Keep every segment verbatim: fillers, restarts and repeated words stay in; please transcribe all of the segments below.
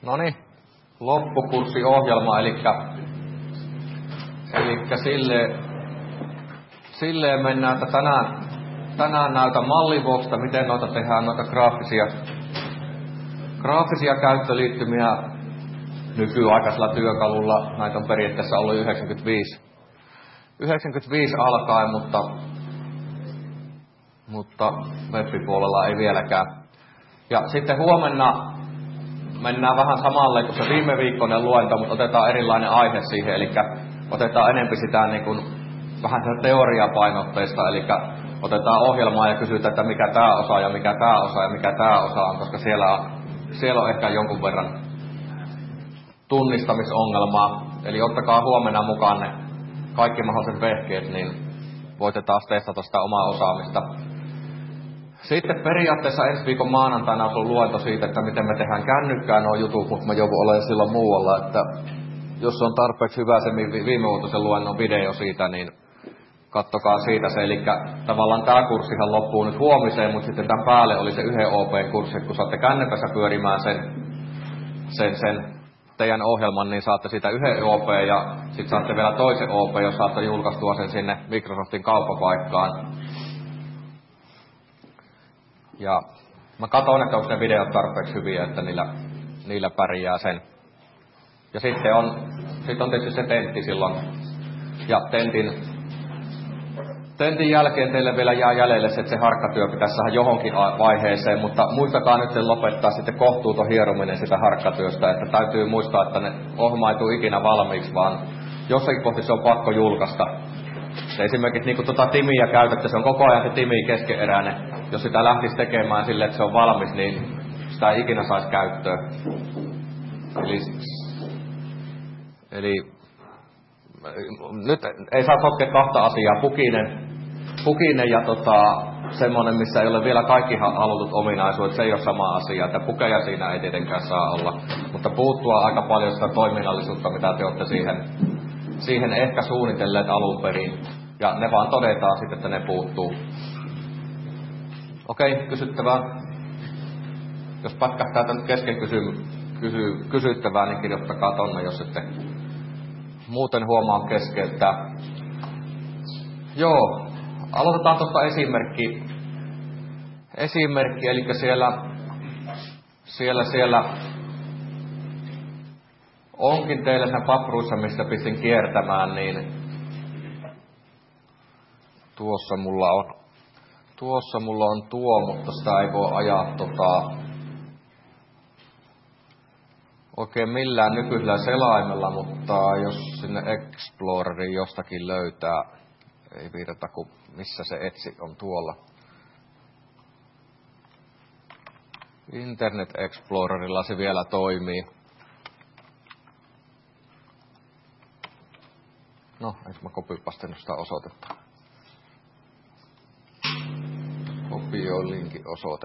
Noniin, loppukurssiohjelma, elikkä, elikkä sille, silleen mennään, että tänään, tänään näytän mallivuoksista, miten noita tehdään, noita graafisia, graafisia käyttöliittymiä nykyaikaisella työkalulla. Näitä on periaatteessa ollut yhdeksänkymmentäviisi, yhdeksänkymmentäviisi alkaen, mutta, mutta web-puolella ei vieläkään. Ja sitten huomenna mennään vähän samalle kuin se viime viikkoinen luento, mutta otetaan erilainen aihe siihen, eli otetaan enempi sitä niin kuin, vähän sitä teoriapainotteista, eli otetaan ohjelmaa ja kysytään, että mikä tämä osa ja mikä tämä osa ja mikä tämä osa on, koska siellä on, siellä on ehkä jonkun verran tunnistamisongelmaa. Eli ottakaa huomenna mukaan ne kaikki mahdolliset vehkeet, niin voitte taas testata sitä omaa osaamista. Sitten periaatteessa ensi viikon maanantaina on ollut luento siitä, että miten me tehdään kännykkään nuo jutut, mutta mä joudun olemaan silloin muualla, että jos on tarpeeksi hyvä se viimevuotisen luennon video siitä, niin kattokaa siitä se. Eli tavallaan tämä kurssihan loppuu nyt huomiseen, mutta sitten tämän päälle oli se yhden O P-kurssi, että kun saatte kännykässä pyörimään sen, sen, sen teidän ohjelman, niin saatte siitä yhden O P ja sitten saatte vielä toisen O P, jos saatte julkaistua sen sinne Microsoftin kauppapaikkaan. Ja mä katson, että onko ne videot tarpeeksi hyviä, että niillä, niillä pärjää sen. Ja sitten on, sitten on tietysti se tentti silloin. Ja tentin, tentin jälkeen teille vielä jää jäljelle se, että se harkkatyö pitäisi saada johonkin vaiheeseen, mutta muistakaa nyt sen lopettaa sitten kohtuuton hierominen sitä harkkatyöstä, että täytyy muistaa, että ne ohjelma ei tule ikinä valmiiksi, vaan jossakin kohti se on pakko julkaista. Ja esimerkiksi niin kun tuota timiä käytätte, se on koko ajan se timi keskeneräinen. Jos sitä lähtisi tekemään silleen, että se on valmis, niin sitä ei ikinä saisi käyttöön. Eli, eli nyt ei saa sotkea kahta asiaa. Pukinen, pukinen ja tota, semmoinen, missä ei ole vielä kaikki halutut ominaisuudet, se ei ole sama asia. Että pukeja siinä ei tietenkään saa olla. Mutta puuttua aika paljon sitä toiminnallisuutta, mitä te olette siihen, siihen ehkä suunnitelleet alun perin. Ja ne vaan todetaan sitten, että ne puuttuu. Okei, kysyttävää. Jos pätkähtää tänne kesken kysy, kysy, kysyttävää, niin kirjoittakaa tonne, jos ette muuten huomaa keskeyttää. Joo, aloitetaan tuosta esimerkki. Esimerkki, eli siellä, siellä, siellä onkin teille siinä papruissa, mistä pistin kiertämään, niin tuossa mulla on Tuossa mulla on tuo, mutta sitä ei voi ajaa tota, oikein millään nykyisellä selaimella, mutta jos sinne Exploreriin jostakin löytää, ei viitata kun missä se etsi on tuolla. Internet Explorerilla se vielä toimii. No, eikö mä kopypastenut sitä osoitetta? Kopioi linkin osoite.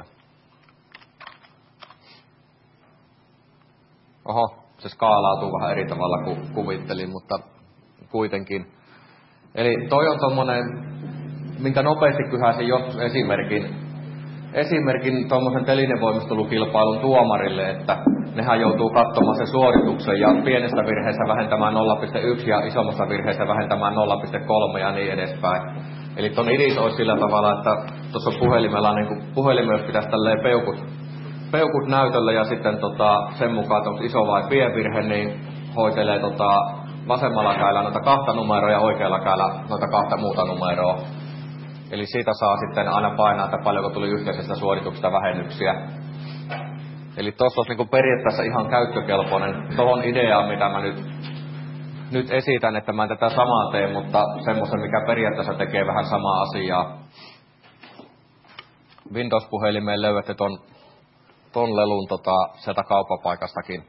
Oho, se skaalautuu vähän eri tavalla kuin kuvittelin, mutta kuitenkin. Eli toi on tommonen, minkä nopeasti kyhäsin joskus esimerkin, esimerkin tommosen telinevoimistelukilpailun tuomarille, että nehän joutuu katsomaan sen suorituksen ja pienestä virheestä vähentämään nolla pilkku yksi ja isommasta virheestä vähentämään nolla pilkku kolme ja niin edespäin. Eli ton idis olisi sillä tavalla, että tuossa puhelimella niin puhelimella pitäisi tälleen peukut, peukut näytöllä ja sitten tota, sen mukaan, että onko iso vai pieni virhe, niin hoitelee tota, vasemmalla kädellä noita kahta numeroa ja oikealla kädellä noita kahta muuta numeroa. Eli siitä saa sitten aina painaa, että paljonko tuli yhteisestä suorituksesta vähennyksiä. Eli tuossa olisi niin periaatteessa ihan käyttökelpoinen tuohon ideaan, mitä mä nyt, nyt esitän, että mä en tätä samaa tee, mutta semmoisen, mikä periaatteessa tekee vähän samaa asiaa. Windows-puhelimeen löydätte ton, ton lelun tota, sieltä kauppapaikastakin.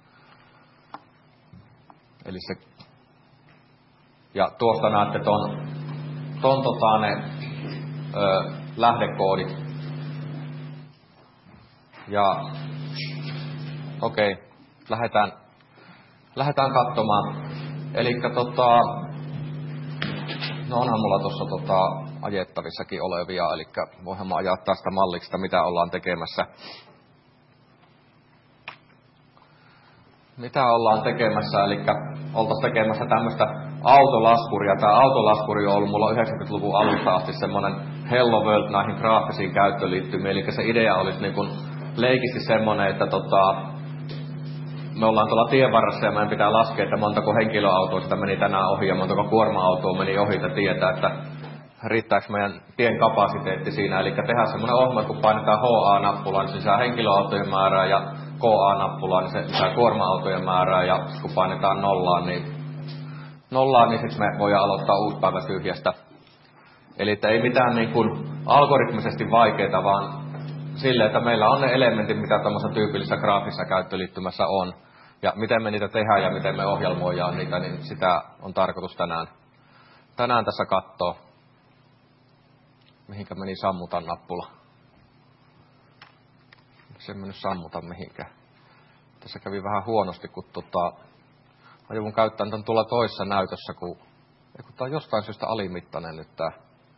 Eli se, ja tuosta näette ton, ton tota, ne ö, lähdekoodit. Ja okei, okay, lähdetään, lähdetään katsomaan. Elikkä tota, no onhan mulla tuossa tota, ajettavissakin olevia, eli voihan mä ajaa tästä mallista, mitä ollaan tekemässä. mitä ollaan tekemässä, eli oltaisiin tekemässä tämmöistä autolaskuria. Tämä autolaskuri on ollut mulla yhdeksänkymmentäluvun alusta asti semmoinen Hello World näihin graafisiin käyttöliittymiin. Eli se idea olisi niin kuin leikisti semmoinen, että tota, me ollaan tuolla tien varressa ja meidän pitää laskea, että montako henkilöautoa sitä meni tänään ohi ja montako kuorma-autoa meni ohi, että tietää, että riittääkö meidän tien kapasiteetti siinä. Eli tehdään semmoinen ohjelma, että kun painetaan H A-nappulaan, niin se lisää henkilöautojen määrää, ja K A-nappulaan, niin se lisää kuorma-autojen määrää, ja kun painetaan nollaan, niin, nollaan, niin sitten me voidaan aloittaa uusi päivä tyhjästä. Eli että ei mitään niin kuin algoritmisesti vaikeaa, vaan sille, että meillä on ne elementit, mitä tuommoisessa tyypillisessä graafisessa käyttöliittymässä on. Ja miten me niitä tehdään ja miten me ohjelmoidaan niitä, niin sitä on tarkoitus tänään, tänään tässä katsoa. Mihinkä meni sammutan nappula? Se ei mennyt sammuta mihinkään. Tässä kävi vähän huonosti, kun tota, mä joudun käyttämään tämän tuolla toisessa näytössä, kun, kun tää on jostain syystä alimittainen nyt tää.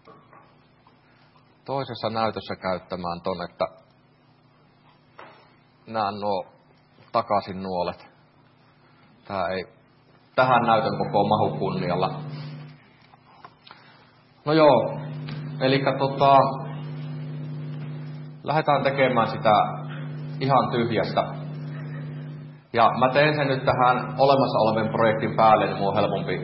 Toisessa näytössä käyttämään ton, että näen nuo takaisin nuolet. Tää ei tähän näytön koko mahu kunnialla. No joo, eli tota, lähdetään tekemään sitä ihan tyhjästä. Ja mä teen sen nyt tähän olemassa olevan projektin päälle, niin mun on helpompi,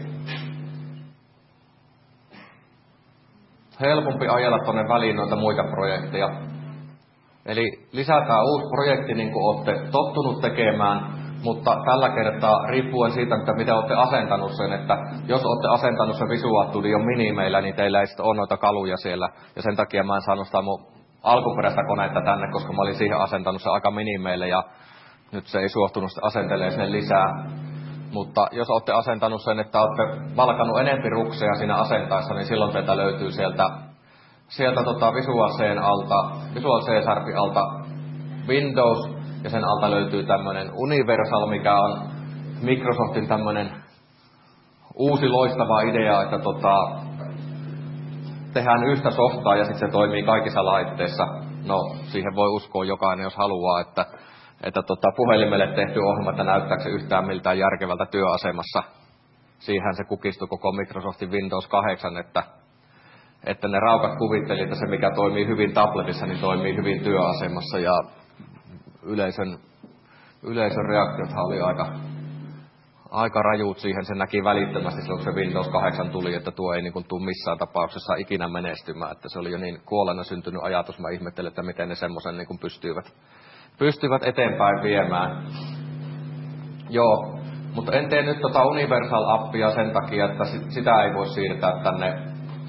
helpompi ajella tonne väliin noita muita projekteja. Eli lisätään uusi projekti, niin kuin olette tottunut tekemään, mutta tällä kertaa riippuen siitä, että miten olette asentanut sen, että jos olette asentanut sen Visual Studion minimeillä, niin teillä ei sitten ole noita kaluja siellä, ja sen takia mä en saanut sitä mun alkuperäistä konetta tänne, koska mä olin siihen asentanut sen aika minimeille, ja nyt se ei suostunut asentelemaan sinne lisää. Mutta jos olette asentanut sen, että olette valkannut enempi rukseja siinä asentaessa, niin silloin teiltä löytyy sieltä, sieltä tota Visual C:n alta, Visual C-sarpin alta Windows, ja sen alta löytyy tämmöinen Universal, mikä on Microsoftin tämmöinen uusi loistava idea, että tota, tehdään yhtä softaa ja sitten se toimii kaikissa laitteissa. No, siihen voi uskoa jokainen, jos haluaa, että, että tota, puhelimelle tehty ohjelma, että näyttääkö se yhtään miltään järkevältä työasemassa. Siihen se kukistui koko Microsoftin Windows kahdeksan, että, että ne raukat kuvitteli, että se mikä toimii hyvin tabletissa, niin toimii hyvin työasemassa, ja yleisön, yleisön reaktiothan oli aika, aika rajuut siihen. Se näki välittömästi silloin, kun se Windows kahdeksan tuli, että tuo ei niin kuin tule missään tapauksessa ikinä menestymään. Että se oli jo niin kuolleena syntynyt ajatus. Mä ihmettelin, että miten ne semmoisen niin kuin pystyivät, pystyivät eteenpäin viemään. Joo, mutta en tee nyt tota Universal-appia sen takia, että sitä ei voi siirtää tänne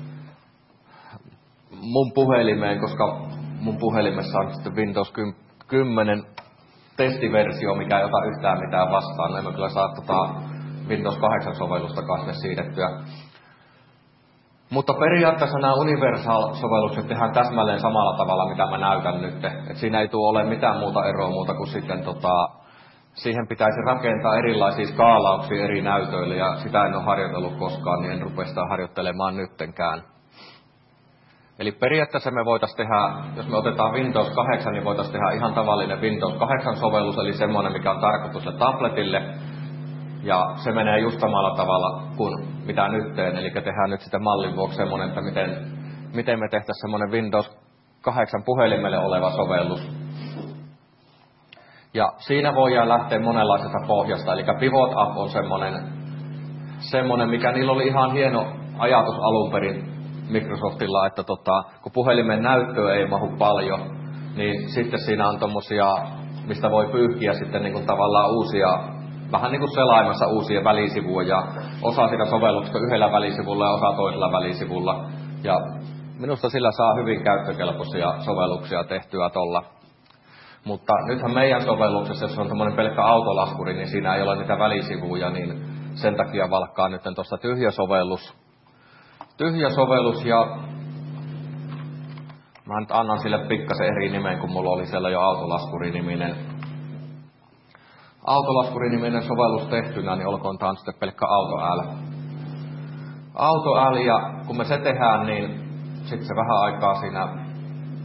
mun puhelimeen, koska mun puhelimessa on sitten Windows kymmenen testiversio, mikä ei ota yhtään mitään vastaan. No, emme kyllä saa tota Windows kahdeksan sovellusta kasve siirrettyä. Mutta periaatteessa nämä Universal-sovellukset tehdään täsmälleen samalla tavalla, mitä mä näytän nyt. Et siinä ei tule ole mitään muuta eroa muuta kuin sitten tota, siihen pitäisi rakentaa erilaisia skaalauksia eri näytöille, ja sitä en ole harjoitellut koskaan, niin en rupea sitä harjoittelemaan nyttenkään. Eli periaatteessa me voitaisiin tehdä, jos me otetaan Windows kahdeksan, niin voitaisiin tehdä ihan tavallinen Windows kahdeksan-sovellus, eli semmoinen, mikä on tarkoitus tabletille. Ja se menee just samalla tavalla kuin mitä nyt teen, eli tehdään nyt sitten mallin vuoksi semmoinen, että miten, miten me tehtäisiin semmoinen Windows kahdeksan puhelimelle oleva sovellus. Ja siinä voidaan lähteä monenlaisesta pohjasta, eli Pivot App on semmoinen, semmoinen, mikä niillä oli ihan hieno ajatus alun perin Microsoftilla, että tota, kun puhelimen näyttöä ei mahu paljon, niin sitten siinä on tommosia, mistä voi pyyhkiä sitten niin kuin tavallaan uusia, vähän niin kuin selaimassa uusia välisivuja, ja osa sitä sovelluksesta yhdellä välisivulla ja osa toisella välisivulla. Ja minusta sillä saa hyvin käyttökelpoisia sovelluksia tehtyä tolla. Mutta nythän meidän sovelluksessa, jos on tämmöinen pelkkä autolaskuri, niin siinä ei ole niitä välisivuja, niin sen takia valkkaa nyt tuosta tyhjä sovellus. Tyhjä sovellus, ja mä nyt annan sille pikkasen eri nimen, kun mulla oli siellä jo autolaskuri-niminen, autolaskuri-niminen sovellus tehtynä, niin olkoon tää on sitten pelkkä AutoL. AutoL, ja kun me se tehdään, niin sitten se vähän aikaa siinä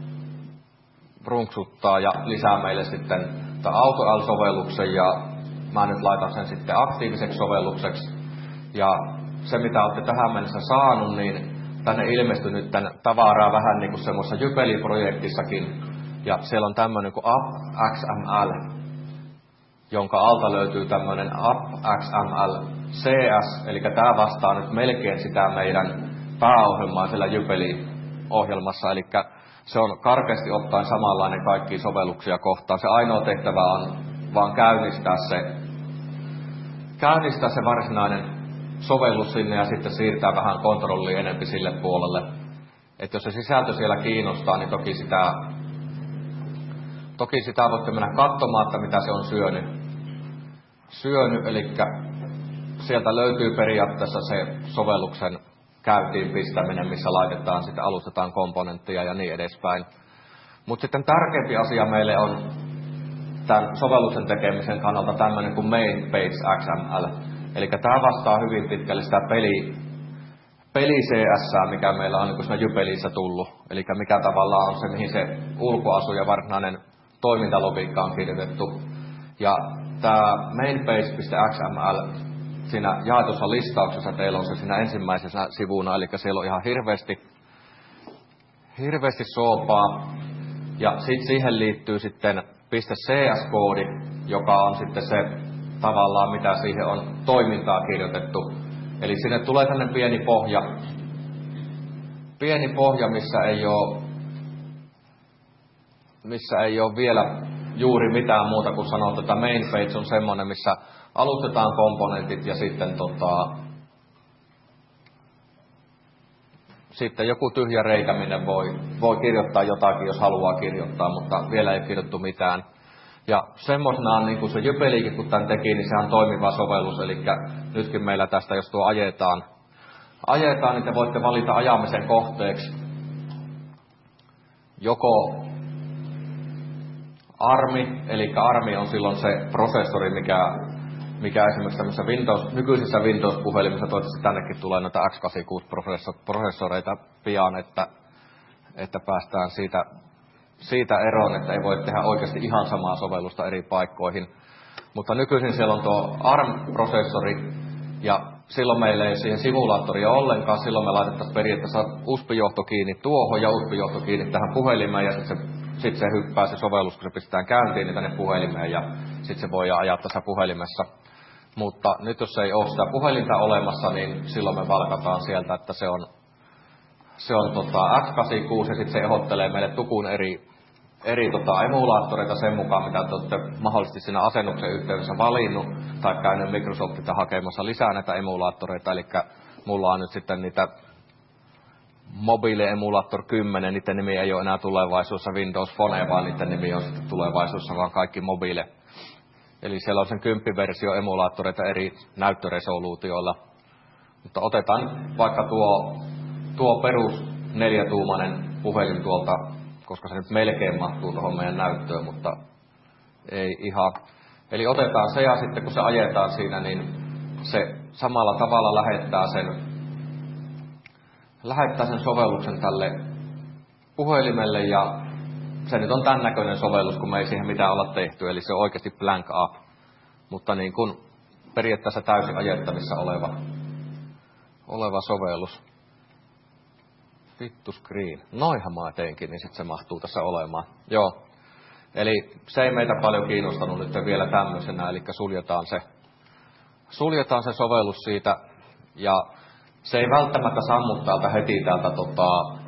runksuttaa ja lisää meille sitten AutoL-sovelluksen, ja mä nyt laitan sen sitten aktiiviseksi sovellukseksi. Ja se mitä olette tähän mennessä saanut, niin tänne ilmestyi nyt tän tavaraa vähän niin kuin semmoisessa Jypeli-projektissakin. Ja siellä on tämmöinen kuin app.xml, jonka alta löytyy tämmöinen app.xml C S, eli tämä vastaa nyt melkein sitä meidän pääohjelmaa siellä Jypeli-ohjelmassa, eli se on karkeasti ottaen samanlainen kaikkiin sovelluksia kohtaan. Se ainoa tehtävä on vaan käynnistää se, käynnistää se varsinainen sovellus sinne ja sitten siirtää vähän kontrollia enempi sille puolelle. Että jos se sisältö siellä kiinnostaa, niin toki sitä, toki sitä voitte mennä katsomaan, että mitä se on syönyt. syönyt eli sieltä löytyy periaatteessa se sovelluksen käyntiin pistäminen, missä laitetaan, sitten alustetaan komponentteja ja niin edespäin. Mutta sitten tärkeämpi asia meille on tämän sovelluksen tekemisen kannalta tämmöinen kuin main page X M L. Eli tämä vastaa hyvin pitkälle sitä peli, peli C S, mikä meillä on niin siinä Jypelissä tullut. Eli mikä tavallaan on se, mihin se ulkoasu ja varsinainen toimintalogiikka on kirjoitettu. Ja tämä mainpage.xml siinä jaetussa listauksessa teillä on se siinä ensimmäisessä sivuna, eli siellä on ihan hirveästi, hirveästi soopaa. Ja sitten siihen liittyy sitten .cs-koodi, joka on sitten se tavallaan, mitä siihen on toimintaa kirjoitettu. Eli sinne tulee tämmöinen pieni pohja, pieni pohja, missä ei ole, missä ei ole vielä juuri mitään muuta kuin sanoa, että main page on semmoinen, missä alustetaan komponentit ja sitten, tota, sitten joku tyhjä reikä, minne voi, voi kirjoittaa jotakin, jos haluaa kirjoittaa, mutta vielä ei ole kirjoittu mitään. Ja semmoisena, niin kuin se Jypelikin, kun tämän teki, niin sehän on toimiva sovellus, eli nytkin meillä tästä, jos tuo ajetaan, ajetaan, niin te voitte valita ajamisen kohteeksi joko ARMi, eli ARMi on silloin se prosessori, mikä, mikä esimerkiksi tämmöisessä Windows, nykyisissä Windows-puhelimissa, toivottavasti tännekin tulee noita x kahdeksankymmentäkuusi-prosessoreita pian, että, että päästään siitä, siitä eroon, että ei voi tehdä oikeasti ihan samaa sovellusta eri paikkoihin. Mutta nykyisin siellä on tuo ARM-prosessori, ja silloin meillä ei siihen simulaattoria ollenkaan, silloin me laitettaisiin periaatteessa U S B-johto kiinni tuohon ja U S B-johto kiinni tähän puhelimeen, ja sitten se Sitten se hyppää se sovellus, kun se pistetään käyntiin, niin tänne puhelimeen ja sitten se voi ajaa tässä puhelimessa. Mutta nyt jos ei ole sitä puhelinta olemassa, niin silloin me valkataan sieltä, että se on, se on tota x kahdeksankymmentäkuusi ja sitten se ehdottelee meille tukun eri, eri tota emulaattoreita sen mukaan, mitä te olette mahdollisesti siinä asennuksen yhteydessä valinnut tai käynyt Microsoftilta hakemassa lisää näitä emulaattoreita. Eli mulla on nyt sitten niitä Mobile Emulator kymmenen, niiden nimi ei ole enää tulevaisuudessa Windows Phone, vaan niiden nimi on sitten tulevaisuudessa vaan kaikki mobile. Eli siellä on sen kymppiversio emulaattoreita eri näyttöresoluutioilla. Mutta otetaan vaikka tuo, tuo perus neljätuumainen puhelin tuolta, koska se nyt melkein mahtuu tuohon meidän näyttöön, mutta ei ihan. Eli otetaan se ja sitten kun se ajetaan siinä, niin se samalla tavalla lähettää sen lähettää sen sovelluksen tälle puhelimelle ja se nyt on tämän näköinen sovellus, kun me ei siihen mitään olla tehty, eli se on oikeasti blank app, mutta niin kuin periaatteessa täysin ajettavissa oleva, oleva sovellus. Vittu screen. Noihan mä teinkin, niin sitten se mahtuu tässä olemaan. Joo. Eli se ei meitä paljon kiinnostanut nyt vielä tämmöisenä, eli suljetaan se, suljetaan se sovellus siitä ja se ei välttämättä sammu täältä heti täältä tota,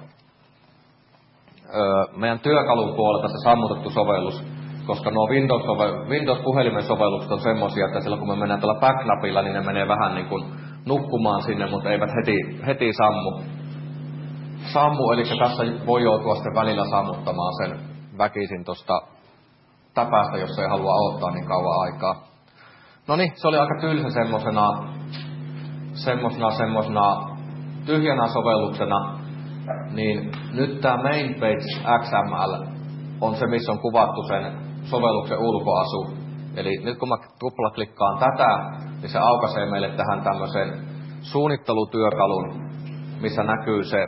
öö, meidän työkalun puolelta se sammutettu sovellus, koska nuo Windows, Windows-puhelimen sovellukset on semmoisia, että silloin kun me mennään tuolla back-napilla, niin ne menee vähän niin kuin nukkumaan sinne, mutta eivät heti, heti sammu. Sammu, eli tässä voi joutua sitten välillä sammuttamaan sen väkisin tuosta täpästä, jos ei halua odottaa niin kauan aikaa. No niin, se oli aika tylsä semmosena semmosena, semmosena tyhjänä sovelluksena, niin nyt tämä main page X M L on se, missä on kuvattu sen sovelluksen ulkoasu. Eli nyt kun mä tuplaklikkaan tätä, niin se aukaisee meille tähän tämmöisen suunnittelutyökalun, missä näkyy se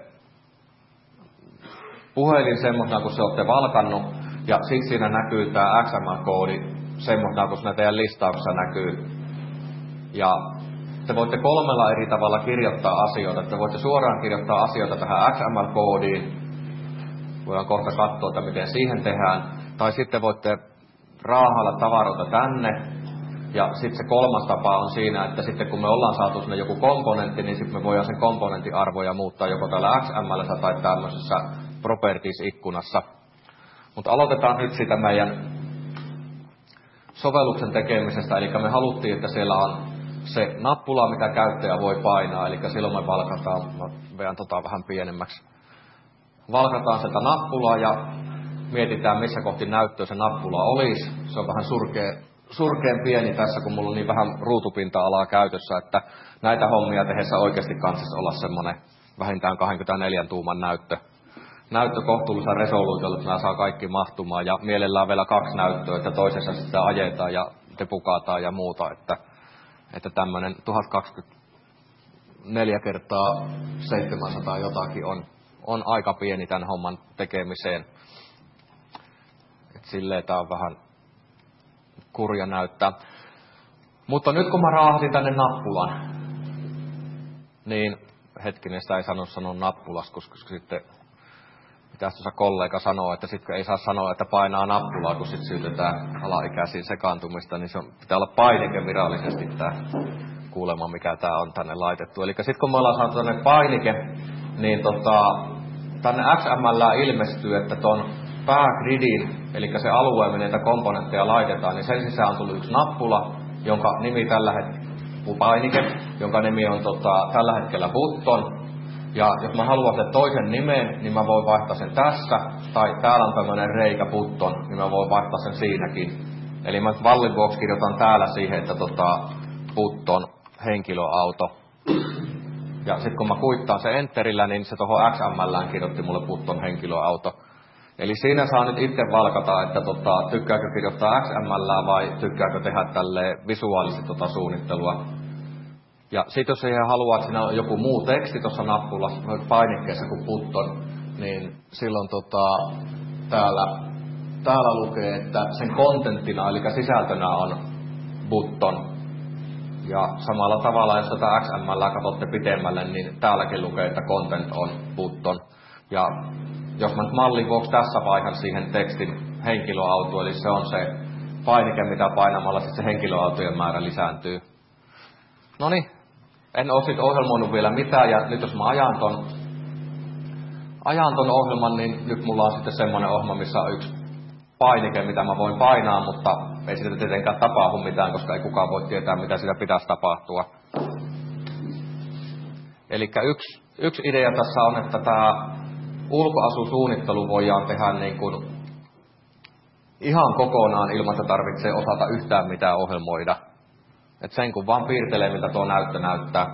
puhelin semmosena, kun se olette valkannut, ja sitten siinä näkyy tämä X M L-koodi semmoista, kun siinä teidän listauksessa näkyy. Ja te voitte kolmella eri tavalla kirjoittaa asioita. Te voitte suoraan kirjoittaa asioita tähän X M L-koodiin. Voidaan kohta katsoa, että miten siihen tehdään. Tai sitten voitte raahailla tavaroita tänne. Ja sitten se kolmas tapa on siinä, että sitten kun me ollaan saatu sinne joku komponentti, niin sitten me voidaan sen komponentin arvoja muuttaa joko täällä X M L:ssä tai tämmöisessä Properties-ikkunassa. Mutta aloitetaan nyt sitä meidän sovelluksen tekemisestä. Eli me haluttiin, että siellä on se nappula, mitä käyttäjä voi painaa. Eli silloin me valkataan, mä vedän tota vähän pienemmäksi. Valkataan sitä nappulaa ja mietitään, missä kohti näyttöä se nappula olisi. Se on vähän surkea. surkeen pieni tässä, kun mulla on niin vähän ruutupinta-alaa käytössä, että näitä hommia tehdessä oikeasti kannattaisi olla semmoinen vähintään kaksikymmentäneljä tuuman näyttö. Näyttö kohtuullisen resoluutiolla, että nämä saa kaikki mahtumaan ja mielellään vielä kaksi näyttöä, että toisessa sitä ajetaan ja depukataan ja muuta, että, että tämmöinen tuhat kaksikymmentäneljä kertaa seitsemänsataa jotakin on, on aika pieni tämän homman tekemiseen. Et silleen tää on vähän kurja näyttää. Mutta nyt kun mä raahasin tänne nappulan, niin hetkinen, sitä ei sano sanoa nappulas, koska sitten pitäisi tuossa kollega sanoa, että sitten ei saa sanoa, että painaa nappulaa, kun sitten syytetään alaikäisiin sekaantumista, niin se on, pitää olla painike virallisesti tämä kuulema, mikä tämä on tänne laitettu. Eli sitten kun me ollaan saatu tänne painike, niin tota, tänne X M L ilmestyy, että ton päägridin, eli se alue, minne niitä komponentteja laitetaan, niin sen sisään on tullut yksi nappula, jonka nimi tällä hetkellä, painike, jonka nimi on tota, tällä hetkellä button. Ja jos mä haluan sen toisen nimen, niin mä voin vaihtaa sen tässä, tai täällä on tämmöinen reikä button, niin mä voin vaihtaa sen siinäkin. Eli mä vallin vuoksi kirjoitan täällä siihen, että tota, button henkilöauto. Ja sitten kun mä kuittaan sen enterillä, niin se tuohon X M L:ään kirjoitti mulle button henkilöauto. Eli siinä saa nyt itse valkata, että tota, tykkääkö kirjoittaa X M L:ää vai tykkääkö tehdä tälle visuaalisesti tota suunnittelua. Ja sitten jos ei halua, että siinä on joku muu teksti tuossa nappulassa, painikkeessa kuin button, niin silloin tota, täällä, täällä lukee, että sen kontenttina, eli sisältönä on button. Ja samalla tavalla, jos tätä X M L:ää katsotte pitemmälle, niin täälläkin lukee, että content on button. Ja jos mä nyt mallin vuoksi tässä vaihan siihen tekstin henkilöauto, eli se on se painike, mitä painamalla sitten se henkilöautojen määrä lisääntyy. Noniin, en ole sitten ohjelmoinut vielä mitään, ja nyt jos mä ajan ton, ajan ton ohjelman, niin nyt mulla on sitten semmoinen ohjelma, missä on yksi painike, mitä mä voin painaa, mutta ei siitä tietenkään tapahdu mitään, koska ei kukaan voi tietää, mitä siitä pitäisi tapahtua. Eli yksi, yksi idea tässä on, että tämä ulkoasusuunnittelu voidaan tehdä niin kuin ihan kokonaan ilman, että tarvitsee osata yhtään mitään ohjelmoida. Et sen kun vaan piirtelee, mitä tuo näyttö näyttää.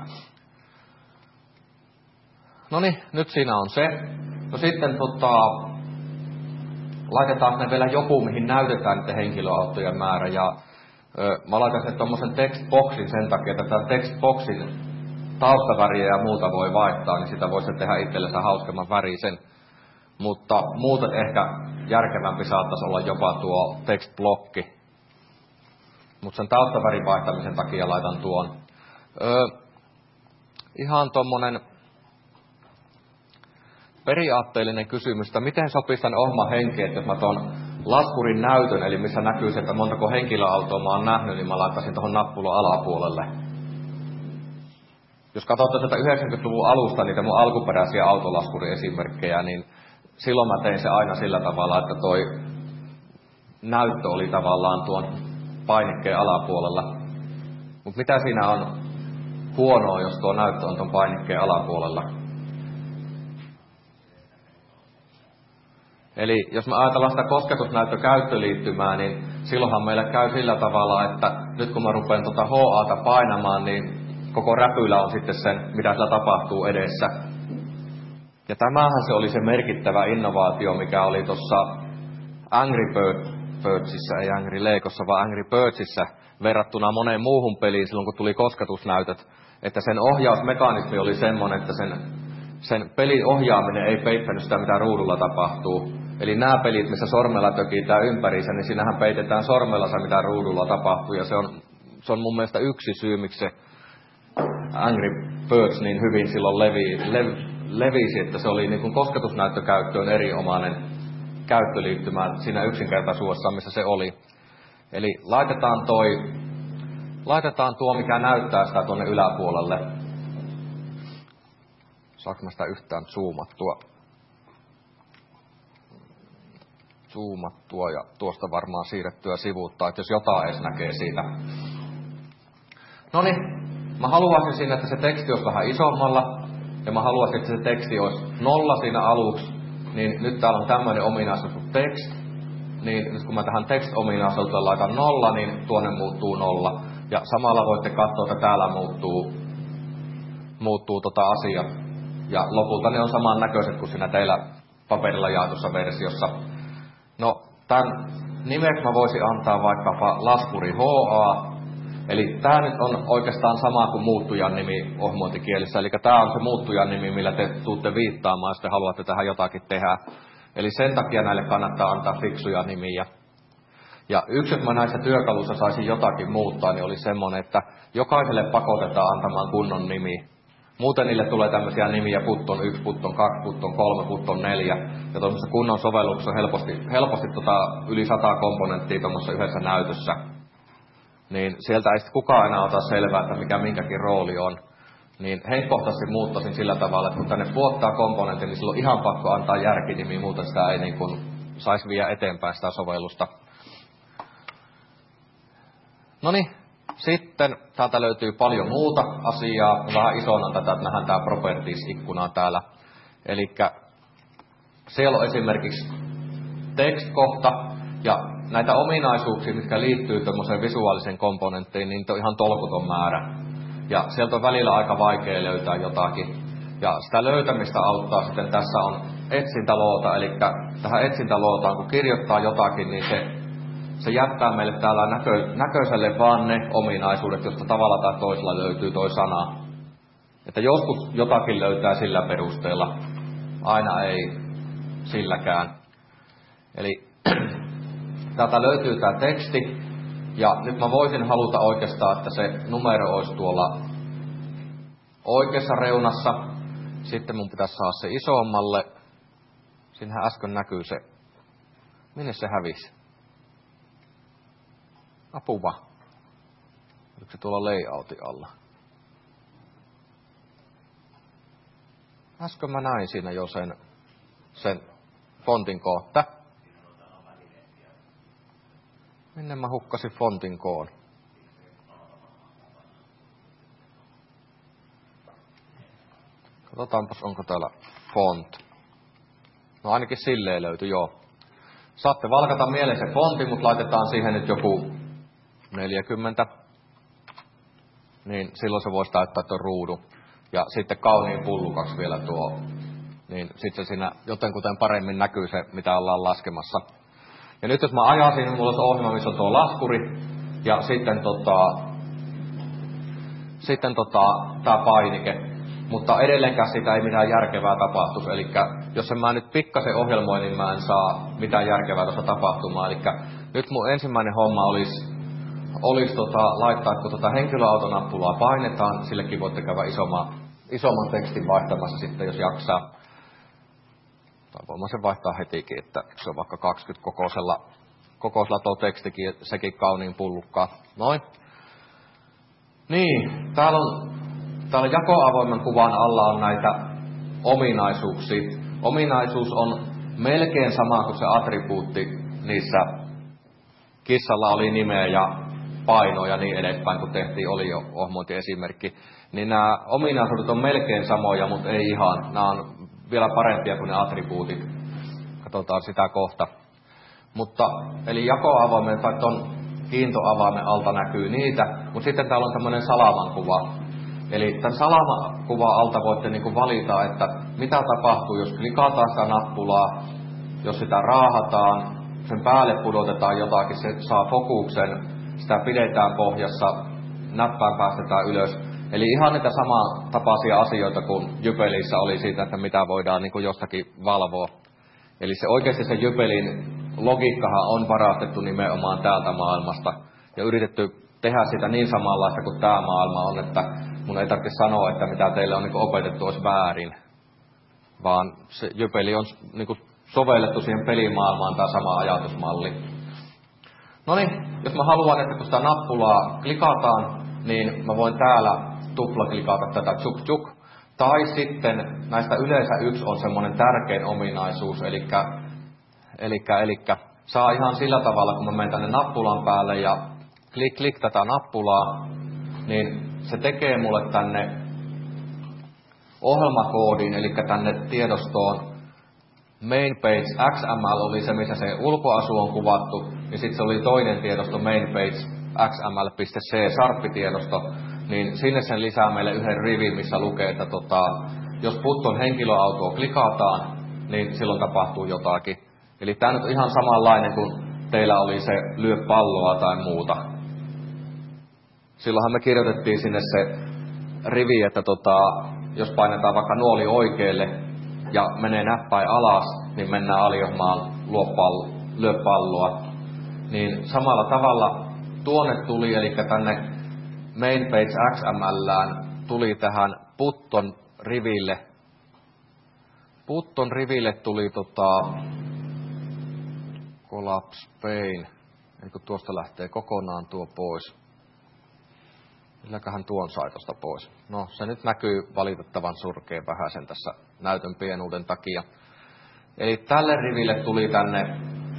Noniin, nyt siinä on se. No sitten tota, laitetaan ne vielä joku, mihin näytetään niiden henkilöautojen määrä. Ja ö, mä laitan sen tommosen textboxin sen takia, että tämän textboxin taustaväriä ja muuta voi vaihtaa, niin sitä voisi tehdä itsellensä hauskemman värisen. Mutta muuten ehkä järkevämpi saattaisi olla jopa tuo textblokki. Mutta sen taustavärin vaihtamisen takia laitan tuon. Öö, ihan tommonen periaatteellinen kysymys, että miten sopisi tämän ohjelman henki, että jos mä tuon laskurin näytön, eli missä näkyy se, että montako henkilöautoa mä oon nähnyt, niin mä laittaisin tuohon nappulan alapuolelle. Jos katsotaan tätä yhdeksänkymmentäluvun alusta niitä mun alkuperäisiä autolaskuriesimerkkejä, niin silloin mä tein se aina sillä tavalla, että toi näyttö oli tavallaan tuon painikkeen alapuolella. Mutta mitä siinä on huonoa, jos tuo näyttö on tuon painikkeen alapuolella? Eli jos me ajatellaan sitä kosketusnäyttökäyttöliittymää, niin silloinhan meille käy sillä tavalla, että nyt kun mä rupean tuota H A:ta painamaan, niin koko räpylä on sitten sen, mitä sillä tapahtuu edessä. Ja tämähän se oli se merkittävä innovaatio, mikä oli tuossa Angry Birdsissa, ei Angry Legossa, vaan Angry Birdsissa verrattuna moneen muuhun peliin silloin, kun tuli kosketusnäytöt. Että sen ohjausmekanismi oli semmoinen, että sen, sen pelin ohjaaminen ei peittänyt sitä, mitä ruudulla tapahtuu. Eli nämä pelit, missä sormella tökitään ympäriinsä, niin siinähän peitetään sormella se, mitä ruudulla tapahtuu. Ja se on, se on mun mielestä yksi syy, miksi se Angry Birds niin hyvin silloin levi, lev, levisi, että se oli niin kuin kosketusnäyttökäyttöön erinomainen käyttöliittymä siinä yksinkertaisuudessa, missä se oli. Eli laitetaan toi, laitetaan tuo, mikä näyttää sitä tuonne yläpuolelle. Saanko mä sitä yhtään zoomattua? Zoomattua ja tuosta varmaan siirrettyä sivuuttaa, että jos jotain edes näkee siitä. Noniin, mä haluaisin siinä, että se teksti olisi vähän isommalla. Ja mä haluaisin, että se teksti olisi nolla siinä aluksi. Niin nyt täällä on tämmöinen ominaisuus kuin text. Niin nyt kun mä tähän text-ominaisuuteen laitan nolla, niin tuonne muuttuu nolla. Ja samalla voitte katsoa, että täällä muuttuu, muuttuu tota asiat. Ja lopulta ne on saman näköiset kuin siinä teillä paperilla jaetussa versiossa. No, tämän nimeksi mä voisin antaa vaikkapa laskuri H A. Eli tämä nyt on oikeastaan sama kuin muuttujan nimi ohmointikielissä. Eli tämä on se muuttujan nimi, millä te tuutte viittaamaan, jos te haluatte tähän jotakin tehdä. Eli sen takia näille kannattaa antaa fiksuja nimiä. Ja yksi, että mä näissä työkaluissa saisin jotakin muuttaa, niin oli semmoinen, että jokaiselle pakotetaan antamaan kunnon nimi. Muuten niille tulee tämmöisiä nimiä putton yksi, putton kaksi, putton kolme, putton neljä. Ja tuollaisessa kunnon sovelluksessa on helposti, helposti tota yli sata komponenttia tuollaisessa yhdessä näytössä. Niin sieltä ei sitten kukaan enää ota selvää, että mikä minkäkin rooli on. Niin henkkohtaisesti muuttaisin sillä tavalla, että kun tänne puottaa komponentin, niin silloin on ihan pakko antaa järkinimi, muuten sitä ei niin kuin saisi viedä eteenpäin sitä sovellusta. Noniin, sitten täältä löytyy paljon muuta asiaa. Vähän isona tätä, että nähdään tämä Properties-ikkuna täällä. Eli siellä on esimerkiksi text-kohta ja näitä ominaisuuksia, mitkä liittyy tuommoiseen visuaaliseen komponenttiin, niin on ihan tolkuton määrä. Ja sieltä on välillä aika vaikea löytää jotakin. Ja sitä löytämistä auttaa sitten tässä on etsintäloota, eli tähän etsintäluotaan, kun kirjoittaa jotakin, niin se, se jättää meille täällä näkö, näköiselle vaan ne ominaisuudet, joista tavalla tai toisella löytyy toi sana. Että joskus jotakin löytää sillä perusteella, aina ei silläkään. Eli täältä löytyy tämä teksti, ja nyt mä voisin haluta oikeastaan, että se numero olisi tuolla oikeassa reunassa. Sitten mun pitäisi saada se isommalle. Siinähän äsken näkyy se. Minne se hävisi? Apuva. Oliko se tuolla layoutin alla? Äsken mä näin siinä jo sen, sen fontin kohta. Minne mä hukkasin fontin koon? Katsotaanpas, onko täällä font. No ainakin silleen löytyi, joo. Saatte valkata mieleen se fontti, mutta laitetaan siihen nyt joku neljäkymmentä. Niin silloin se voisi täyttää tuon ruudun. Ja sitten kauniin pullukaksi vielä tuo. Niin sitten siinä jotenkuten paremmin näkyy se, mitä ollaan laskemassa. Ja nyt jos mä ajasin, niin mulla on ohjelma, missä on tuo laskuri. Ja sitten tota... Sitten tota... tää painike. Mutta edelleenkään sitä ei mitään järkevää tapahtuisi. Eli jos en mä nyt pikkasen ohjelmoi, niin mä en saa mitään järkevää tuossa tapahtumaan. Eli nyt mun ensimmäinen homma olisi, olisi tota, laittaa, että kun tota henkilöautonappulaa painetaan, sillekin voitte käydä isomman, isomman tekstin vaihtamassa sitten, jos jaksaa. Tai voin mä sen vaihtaa hetikin, että se on vaikka kaksikymmentä kokoisella, kokoisella tuo tekstikin, sekin kauniin pullukkaa. Noin. Niin, täällä on... Täällä jakoavoimen kuvan alla on näitä ominaisuuksia. Ominaisuus on melkein sama kuin se attribuutti niissä. Kissalla oli nimeä ja painoa ja niin edespäin, kun tehtiin, oli jo ohmointiesimerkki. Niin nämä ominaisuudet on melkein samoja, mutta ei ihan. Nämä on vielä parempia kuin ne attribuutit. Katsotaan sitä kohta. Mutta, eli jakoavoimen tai ton kiintoavaimen alta näkyy niitä, mutta sitten täällä on tämmöinen salaman kuva. Eli tämän salamakuvan alta voitte niinku valita, että mitä tapahtuu, jos klikataan sitä nappulaa, jos sitä raahataan, sen päälle pudotetaan jotakin, se saa fokuksen, sitä pidetään pohjassa, näppään päästetään ylös. Eli ihan niitä samantapaisia asioita kuin Jypelissä oli siitä, että mitä voidaan niinku jostakin valvoa. Eli se oikeasti se Jypelin logiikkahan on varastettu nimenomaan täältä maailmasta ja yritetty tehdä sitä niin samanlaista kuin tämä maailma on, että mun ei tarvitse sanoa, että mitä teille on niin kuin opetettu olisi väärin, vaan se Jypeli on niin kuin sovellettu siihen pelimaailmaan tämä sama ajatusmalli. No niin, jos mä haluan, että kun sitä nappulaa klikataan, niin mä voin täällä tuplaklikata tätä tjuk tjuk. Tai sitten näistä yleensä yksi on semmoinen tärkein ominaisuus, eli, eli, eli saa ihan sillä tavalla, kun mä menen tänne nappulan päälle ja klik klik tätä nappulaa, niin se tekee mulle tänne ohjelmakoodiin, eli tänne tiedostoon main page X M L oli se, missä se ulkoasu on kuvattu, ja sitten se oli toinen tiedosto main page X M L piste C sarppitiedosto, niin sinne sen lisää meille yhden rivin, missä lukee, että tota, jos Putton henkilöautoa klikataan, niin silloin tapahtuu jotakin. Eli tämä nyt on ihan samanlainen kuin teillä oli se lyö palloa tai muuta. Silloinhan me kirjoitettiin sinne se rivi, että tota, jos painetaan vaikka nuoli oikealle ja menee näppäin alas, niin mennään aliohmaan lyö palloa. Niin samalla tavalla tuonne tuli, eli tänne main page X M L:ään tuli tähän Putton riville. Putton riville tuli tota collapse pane, eli kun tuosta lähtee kokonaan tuo pois. Milläköhän tuon sai tuosta pois? No, se nyt näkyy valitettavan surkeen vähäisen tässä näytön pienuuden takia. Eli tälle riville tuli tänne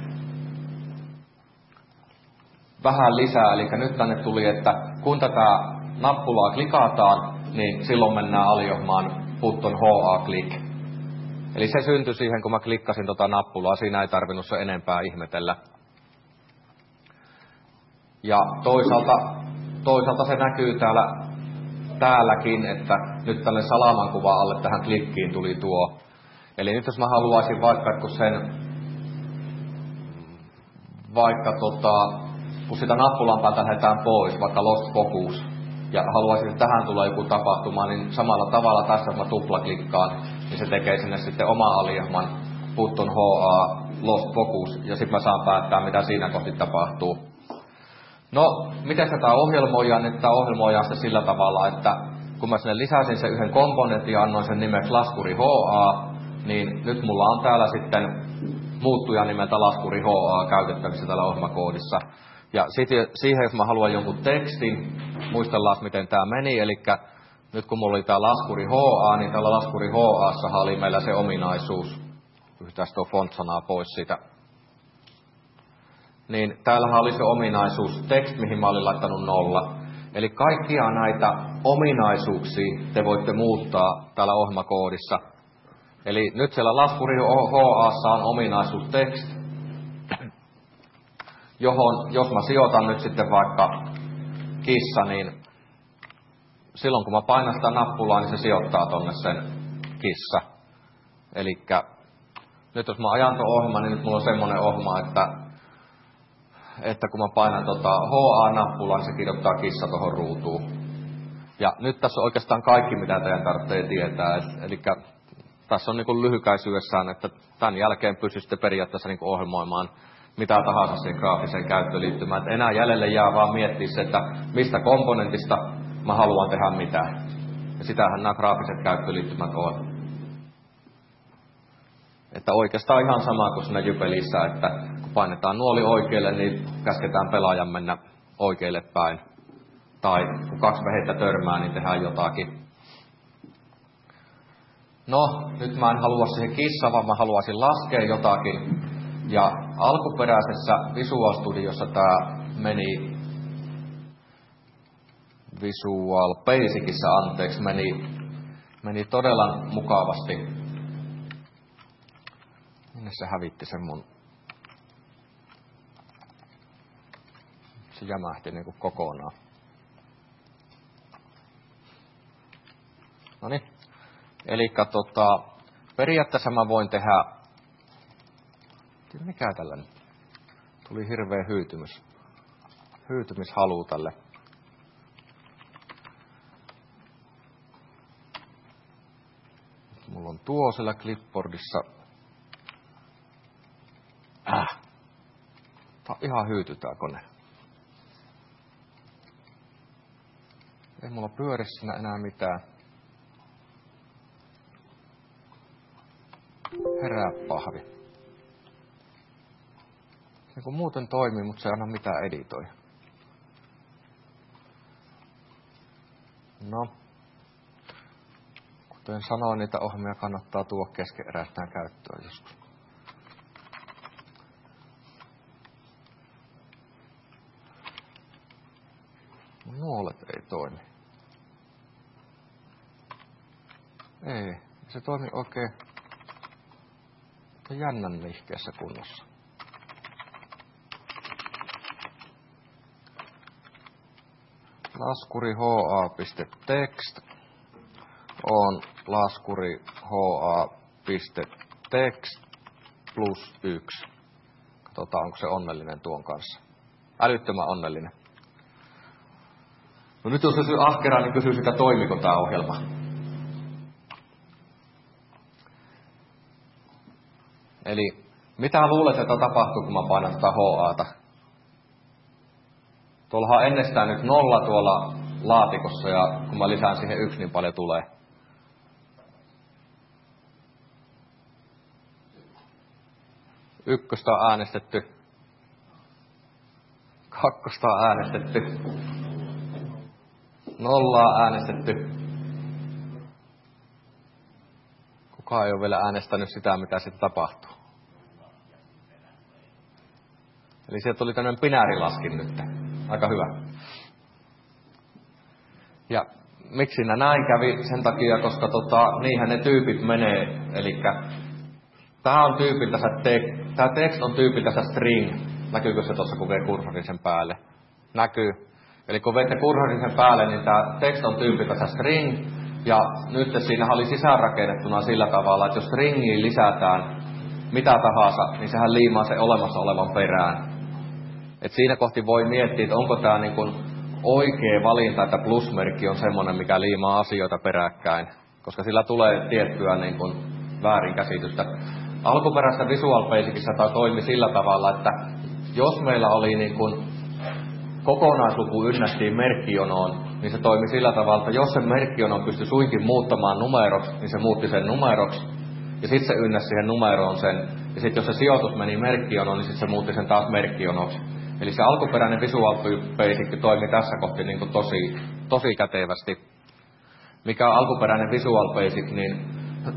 vähän lisää, eli nyt tänne tuli, että kun tätä nappulaa klikataan, niin silloin mennään aliohmaan Putton H A-click. Eli se syntyi siihen, kun mä klikkasin tota nappulaa, siinä ei tarvinnut se enempää ihmetellä. Ja toisaalta, toisaalta se näkyy täällä, täälläkin, että nyt tälle salaman kuvan alle tähän klikkiin tuli tuo. Eli nyt jos mä haluaisin vaikka, kun sen, vaikka tota, kun sitä nappulan päältä lähdetään pois, vaikka lost focus, ja haluaisin, että tähän tulee joku tapahtuma, niin samalla tavalla tässä, jos mä tuplaklikkaan, niin se tekee sinne sitten oma aliohman Putton H A lost focus, ja sitten mä saan päättää, mitä siinä kohti tapahtuu. No, miten tätä ohjelmoidaan? Nyt tämä ohjelmoidaan sitten sillä tavalla, että kun mä sinne lisäsin sen yhden komponentin ja annoin sen nimeksi laskuri H A, niin nyt mulla on täällä sitten muuttuja nimeltä laskuri H A käytettävissä täällä ohjelmakoodissa. Ja sitten siihen, jos mä haluan jonkun tekstin, muistellaan miten tämä meni, eli nyt kun mulla oli tämä laskuri H A, niin tällä laskuri H A:ssa oli meillä se ominaisuus, yhtästä tuo font-sanaa pois siitä, niin täällähän oli se ominaisuus text, mihin mä olin laittanut nolla. Eli kaikkia näitä ominaisuuksia te voitte muuttaa täällä ohjelmakoodissa. Eli nyt siellä laskuri H A:ssa on ominaisuus text, johon, jos mä sijoitan nyt sitten vaikka kissa, niin silloin kun mä painan sitä nappulaa, niin se sijoittaa tonne sen kissa. Elikkä nyt jos mä ajan tuon ohjelman, niin nyt mulla on semmonen ohjelma, että, että kun mä painan tota H A-nappulaa, niin se kirjoittaa kissa tuohon ruutuun. Ja nyt tässä on oikeastaan kaikki, mitä teidän tarvitsee tietää. Eli tässä on niin kuin lyhykäisyydessään, että tämän jälkeen pystytte periaatteessa niin kuin ohjelmoimaan mitä tahansa siihen graafiseen käyttöliittymään. Että enää jäljelle jää vaan miettiä se, että mistä komponentista mä haluan tehdä mitä. Ja sitähän nämä graafiset käyttöliittymät on. Että oikeastaan ihan sama kuin siinä Jypelissä, että kun painetaan nuoli oikealle, niin käsketään pelaajan mennä oikealle päin. Tai kun kaksi vehettä törmää, niin tehdään jotakin. No, nyt mä en halua siihen kissa, vaan mä haluaisin laskea jotakin. Ja alkuperäisessä Visual Studiossa tää meni, Visual Basicissa anteeksi, meni, meni todella mukavasti. Minne se hävitti sen mun? Se jämähti niinku kokonaan. Noniin. Elikkä tota, periaatteessa mä voin tehdä, mikä tällä nyt? Tuli hirveä hyytymys. Hyytymishalu tälle. Mulla on tuo siellä clipboardissa. Tää on ihan hyyty tää kone. Ei mulla pyöri siinä enää mitään. Herää pahvi. Se kun muuten toimii, mutta se ei anna mitään editoja. No. Kuten sanoin, niitä ohjelmia kannattaa tuoda keskeneräisenä käyttöön joskus. Nuolet ei toimi. Ei, se toimi oikein jännän nihkeessä kunnossa. Laskuri ha.text on laskuri ha.text plus yksi. Katsotaan, onko se onnellinen tuon kanssa. Älyttömän onnellinen. No nyt jos se ahkeraa, niin kysyy sitä, toimiko tämä ohjelma. Eli mitä luulet, että tapahtuu, kun mä painan sitä H A:ta? Tuollahan on ennestään nyt nolla tuolla laatikossa, ja kun mä lisään siihen yksi, niin paljon tulee. Ykköstä on äänestetty. Kakkosta on äänestetty. Nollaa äänestetty. Kukaan ei ole vielä äänestänyt sitä, mitä sitten tapahtuu. Eli sieltä tuli tämmöinen binäärilaskin nyt. Aika hyvä. Ja miksi siinä näin kävi? Sen takia, koska tota, niinhän ne tyypit menee. Eli tämä on tyypiltänsä te- tämä text on tyypiltänsä string. Näkyykö se tuossa, kun vei kursorin sen päälle? Näkyy. Eli kun veitte kursorin sen päälle, niin tämä text on tyypiltänsä string. Ja nyt siinä oli sisäänrakennettuna sillä tavalla, että jos stringiin lisätään mitä tahansa, niin sehän liimaa se olemassa olevan perään. Et siinä kohti voi miettiä, että onko tämä niin kuin oikea valinta, että plusmerkki on semmoinen, mikä liimaa asioita peräkkäin. Koska sillä tulee tiettyä niin kuin väärinkäsitystä. Alkuperäisessä Visual Basicissa tämä toimi sillä tavalla, että jos meillä oli niin kuin kokonaisluku ynnättiin merkkijonoon, niin se toimi sillä tavalla, että jos se merkkijonon pystyi suinkin muuttamaan numeroksi, niin se muutti sen numeroksi. Ja sitten se ynnäsi siihen numeroon sen. Ja sitten jos se sijoitus meni merkkijonoon, niin sitten se muutti sen taas merkkijonoksi. Eli se alkuperäinen Visual Basic toimi tässä kohti niin kuin tosi, tosi kätevästi. Mikä on alkuperäinen Visual Basic, niin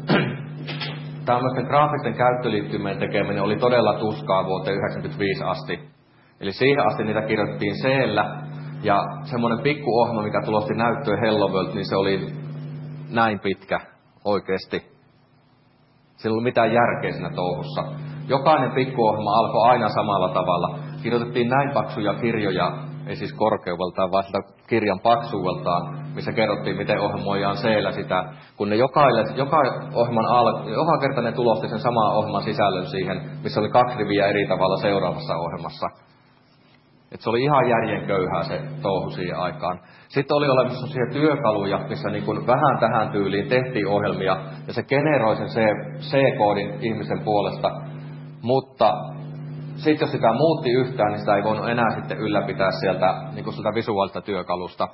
tämmöisten graafisten käyttöliittymien tekeminen oli todella tuskaa vuoteen yhdeksänkymmentäviisi asti. Eli siihen asti niitä kirjoittiin C-llä, ja semmoinen pikkuohjelma, mikä tulosti näyttöön Hello World, niin se oli näin pitkä oikeesti. Sillä ei ollut mitään järkeä siinä touhussa. Jokainen pikkuohjelma alkoi aina samalla tavalla. Kirjoitettiin näin paksuja kirjoja, ei siis korkeudeltaan, vaan sitä kirjan paksuudeltaan, missä kerrottiin, miten ohjelmoidaan C-llä sitä. Kun ne jokaille, joka, ohjelman al, joka kerta ne tulosti sen saman ohjelman sisällön siihen, missä oli kaksi riviä eri tavalla seuraavassa ohjelmassa. Et se oli ihan järjen köyhää se touhu siihen aikaan. Sitten oli olemassa sellaisia työkaluja, missä niin kuin vähän tähän tyyliin tehtiin ohjelmia, ja se generoi sen C-koodin ihmisen puolesta. Mutta sitten jos sitä muutti yhtään, niin sitä ei voinut enää sitten ylläpitää sieltä niin kuin sieltä visuaalista työkalusta.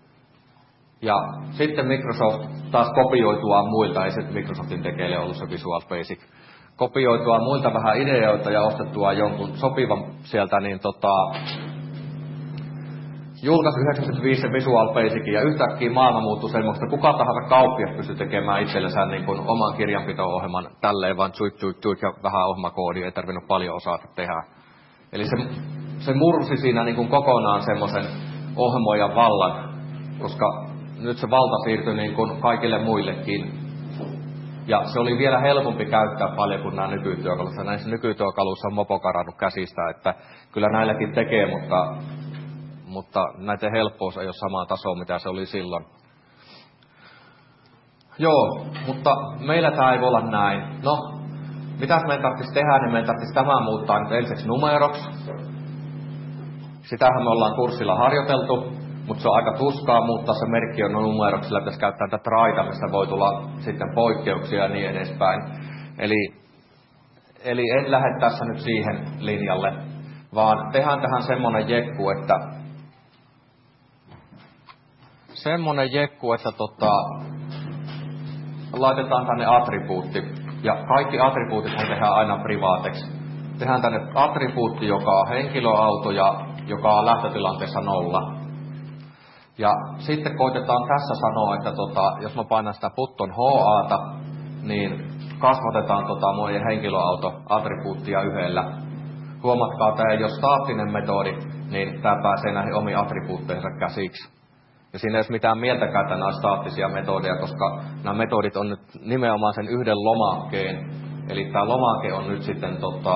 Ja sitten Microsoft taas kopioituaan muilta, ei se Microsoftin tekeille ollut se Visual Basic, kopioitua muilta vähän ideoita ja ostettua jonkun sopivan sieltä, niin tota, julkaisi yhdeksänkymmentäviisi se Visual Basic, ja yhtäkkiä maailma muuttui semmoista, että kuka tahansa kauppias pystyi tekemään itsellensä niin kuin oman kirjanpito-ohjelman tälleen, vaan tsuit, tsuit, tsuit ja vähän ohjelmakoodia, ei tarvinnut paljon osata tehdä. Eli se, se mursi siinä niin kuin kokonaan semmoisen ohjelmoijan vallan, koska nyt se valta siirtyi niin kuin kaikille muillekin. Ja se oli vielä helpompi käyttää paljon kuin nämä nykytyökalut. Näissä nykytyökaluissa on mopo karannut käsistä, että kyllä näilläkin tekee, mutta, mutta näiden helppous ei ole samaa tasoa, mitä se oli silloin. Joo, mutta meillä tämä ei voi olla näin. No, mitä meidän tarvitsisi tehdä, niin meidän tarvitsisi tämä muuttaa nyt ensiksi numeroksi. Sitähän me ollaan kurssilla harjoiteltu. Mutta se on aika tuskaa muuttaa se merkki on numeroksi, sillä pitäisi käyttää tätä traita, mistä voi tulla sitten poikkeuksia ja niin edespäin. Eli, eli en lähde tässä nyt siihen linjalle. vaan tehdään tähän semmonen jekku, että semmonen jekku, että tota, laitetaan tänne attribuutti. Ja kaikki attribuutit tehdään aina privaateksi. Tehdään tänne attribuutti, joka on henkilöauto ja joka on lähtötilanteessa nolla. Ja sitten koitetaan tässä sanoa, että tota, jos mä painan sitä button H A:ta, niin kasvatetaan tota mun henkilöauto-attribuuttia yhdellä. Huomatkaa, tämä ei ole staattinen metodi, niin tämä pääsee näihin omiin attribuutteihinsa käsiksi. Ja siinä ei ole mitään mieltäkään, että nämä on staattisia metodeja, koska nämä metodit on nyt nimenomaan sen yhden lomakkeen. Eli tämä lomake on nyt sitten tota,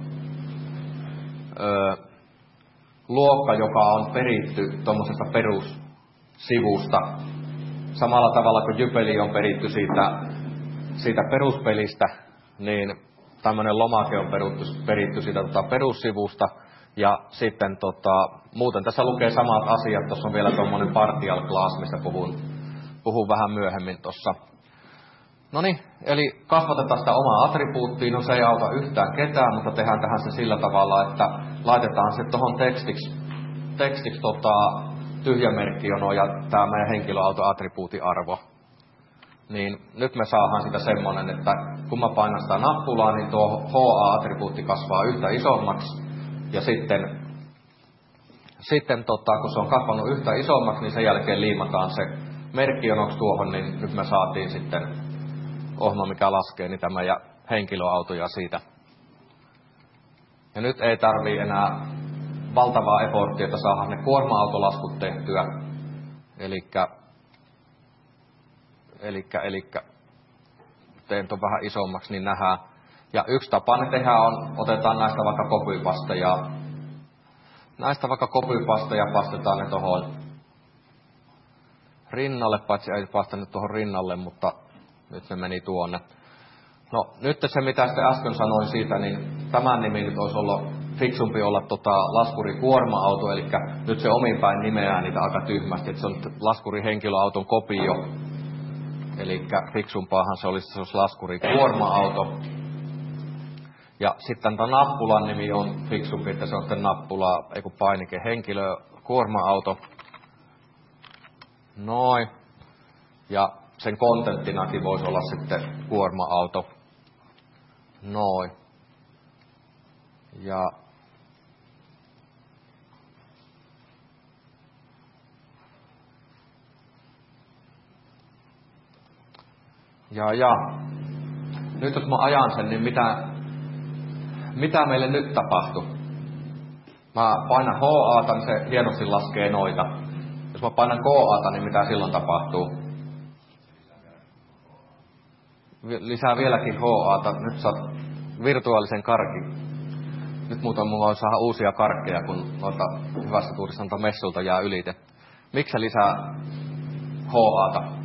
ö, luokka, joka on peritty tuommoisesta perussivusta. Samalla tavalla kuin Jypeli on peritty siitä, siitä peruspelistä, niin tämmöinen lomake on peritty, peritty siitä tota, perussivusta. Ja sitten tota, muuten tässä lukee samat asiat. Tuossa on vielä tuommoinen partial class, mistä puhun, puhun vähän myöhemmin tuossa. Noniin, eli kasvatetaan sitä omaa attribuuttia. No se ei auta yhtään ketään, mutta tehdään tähän se sillä tavalla, että laitetaan se tuohon tekstiksi, tekstiksi tota, tyhjämerkkijono ja tämä meidän henkilöauto-attribuutin arvo. Niin nyt me saadaan sitä semmonen, että kun mä painan sitä nappulaa, niin tuo H A-attribuutti kasvaa yhtä isommaksi. Ja sitten, sitten tota, kun se on kasvanut yhtä isommaksi, niin sen jälkeen liimataan se merkkijonoksi tuohon, niin nyt me saatiin sitten ohjelma, mikä laskee niitä meidän henkilöautoja siitä. Ja nyt ei tarvii enää valtavaa efforttia, että saadaan ne kuorma-autolaskut tehtyä. Elikkä, elikkä, elikkä teen ton vähän isommaksi, niin nähdään. Ja yksi tapa ne tehdään on, otetaan näistä vaikka copypasteja. Näistä vaikka copypasteja pastetaan ne tohon rinnalle, paitsi ei pastanut tuohon rinnalle, mutta nyt ne meni tuonne. No nyt se mitä sitten äsken sanoin siitä, niin tämän nimi nyt olisi ollut fiksumpi olla tota laskuri kuorma-auto, eli nyt se ominpäin nimeää niitä aika tyhmästi, että se on laskuri henkilöauton kopio. Eli fiksumpaahan se olisi, se olisi laskuri kuorma-auto. Ja sitten tämä nappulan nimi on fiksumpi, että se on sitten nappula, ei kun painike, henkilö, kuorma-auto. Noin. Ja sen kontenttinakin voisi olla sitten kuorma-auto. Noin. Ja ja ja nyt jos mä ajan sen, niin mitä Mitä meille nyt tapahtuu? Mä painan H A:ta, niin se hienosti laskee noita. Jos mä painan K A:ta, niin mitä silloin tapahtuu? Lisää vieläkin H A:ta. Nyt saat virtuaalisen karkin. Nyt muuten mulla on saada uusia karkkeja, kun noita hyvässä tuurissa messulta jää ylite. Miksi se lisää H A:ta?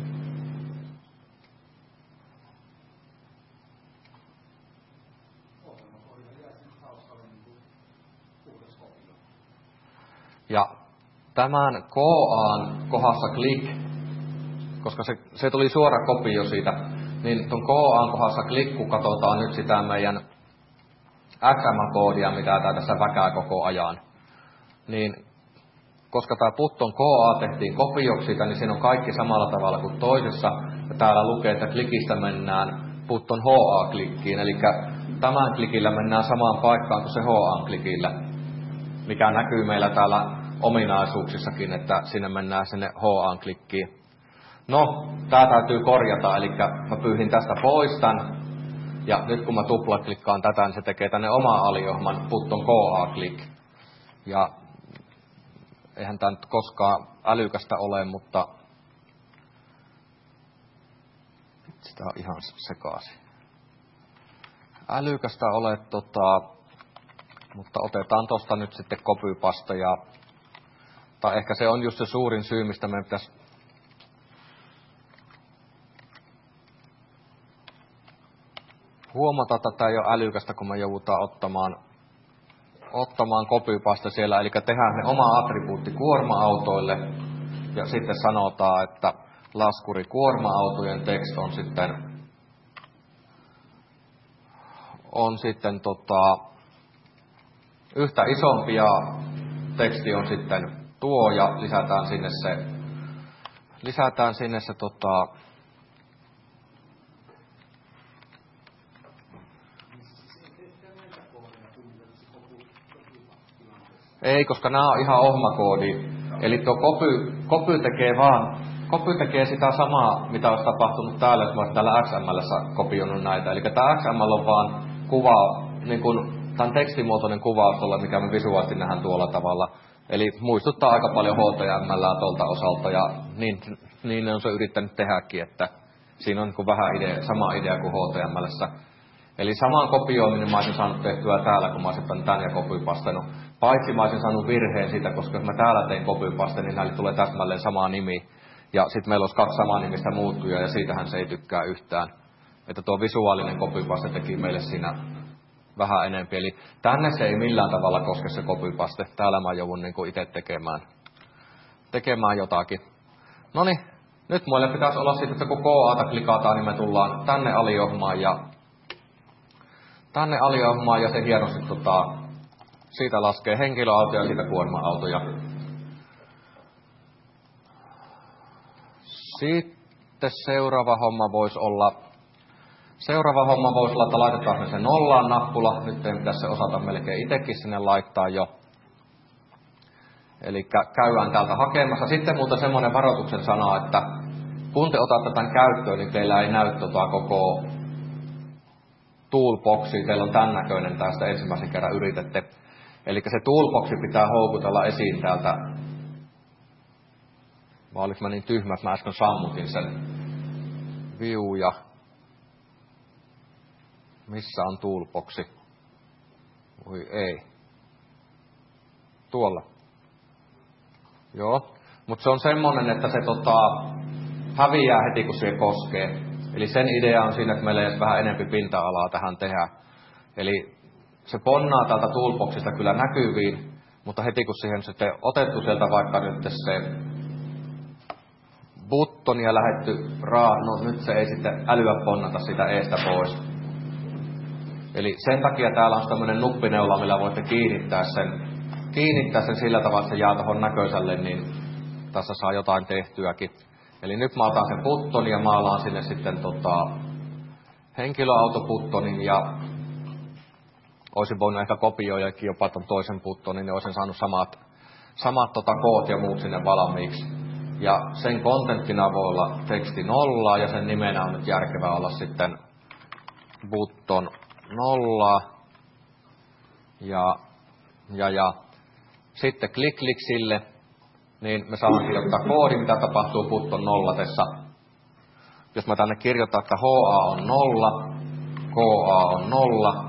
Ja tämän K A:n kohdassa click, koska se, se tuli suora kopio siitä, niin tuon K A:n kohdassa click, kun katsotaan nyt sitä meidän X M L-koodia, mitä tää tässä väkää koko ajan, niin koska tämä button K A tehtiin kopioksi siitä, niin siinä on kaikki samalla tavalla kuin toisessa. Ja täällä lukee, että klikistä mennään button H A-klikkiin, eli tämän klikillä mennään samaan paikkaan kuin se H A-klikillä, mikä näkyy meillä täällä ominaisuuksissakin, että sinne mennään sinne H A-klikkiin. No, tää täytyy korjata, eli mä pyyhin tästä pois tän, ja nyt kun mä tuplaklikkaan tätä, niin se tekee tänne oma aliohman button K A-klik. Ja eihän tämä nyt koskaan älykästä ole, mutta sitä on ihan sekaisin. Älykästä ole, tota, mutta otetaan tosta nyt sitten copypaste ja tai ehkä se on just se suurin syy, mistä meidän pitäisi huomata, että tämä ei ole älykästä, kun me joudutaan ottamaan ottamaan copypaste siellä, eli tehdään ne oma attribuutti kuorma-autoille, ja sitten sanotaan, että laskuri kuorma-autojen tekst on sitten, on sitten tota, yhtä isompi ja teksti on sitten tuo ja lisätään sinne se, lisätään sinne se tota, ei, koska nämä on ihan ohmakoodi. Eli tuo copy, copy tekee vaan, copy tekee sitä samaa, mitä olisi tapahtunut täällä, jos mä olisin täällä X M L:ssä kopioinut näitä. Eli tämä X M L on vaan kuva, niin kuin tämän tekstimuotoinen kuvaus tuolla, mikä me visuaalisesti nähdään tuolla tavalla. Eli muistuttaa aika paljon H T M L:ää tuolta osalta, ja niin, niin ne on se yrittänyt tehdäkin, että siinä on niin kuin vähän idea, sama idea kuin H T M L:ssä. Eli saman kopioiminen mä olisin saanut tehtyä täällä, kun mä olisin tän ja copypastenut. Paitsi mä olisin saanut virheen siitä, koska jos mä täällä tein copypaste, niin näille tulee täsmälleen sama nimi. Ja sitten meillä olisi kaksi samaa nimistä muuttujaa, ja siitähän se ei tykkää yhtään. Että tuo visuaalinen copypaste teki meille siinä vähän enempi. Eli tänne se ei millään tavalla koske se copypaste. Täällä mä joudun niin itse tekemään, tekemään jotakin. Noniin, nyt muille pitäisi olla sitten, että kun K A:ta klikataan, niin me tullaan tänne aliohmaan ja tänne aliohmaan ja se hienosti tota, siitä laskee henkilöautoja ja siitä kuorma-autoja. Sitten seuraava homma voisi olla, seuraava homma voisi olla, että laitetaan se nollaan nappula. Nyt ei pitäisi se osata melkein itsekin sinne laittaa jo. Eli käydään täältä hakemassa. Sitten muuten semmoinen varoituksen sana, että kun te otatte tämän käyttöön, niin teillä ei näy tota koko toolboxi. Teillä on tämän näköinen tästä ensimmäisen kerran yritette. Eli se toolboxi pitää houkutella esiin täältä. Vai oliko mä niin tyhmä, että mä äsken sammutin sen view ja missä on toolboxi? Voi ei. Tuolla. Joo. Mutta se on semmonen, että se tota, häviää heti kun siihen koskee. Eli sen idea on siinä, että meillä ei vähän enempi pinta-alaa tähän tehdä. Eli se ponnaa täältä toolboxista kyllä näkyviin, mutta heti kun siihen sitten otettu sieltä vaikka nyt se buttoni ja lähetty raa, no nyt se ei sitten älyä ponnata sitä eestä pois. Eli sen takia täällä on tämmöinen nuppineula, millä voitte kiinnittää sen, kiinnittää sen sillä tavalla, että se jää tuohon näköiselle, niin tässä saa jotain tehtyäkin. Eli nyt mä otan sen buttonin ja maalaan sinne sitten tota, henkilöautobuttonin ja olisin voinut ehkä kopioidakin jopa ton toisen buttonin, niin olisin saanut samat, samat tota, koot ja muut sinne valmiiksi. Ja sen kontenttina voi olla teksti nolla ja sen nimenä on nyt järkevää olla sitten button nolla. Ja, ja, ja sitten klik klik sille, niin me saadaan kirjoittaa koodi, mitä tapahtuu button nollatessa. Jos mä tänne kirjoitan, että H A on nolla, K A on nolla,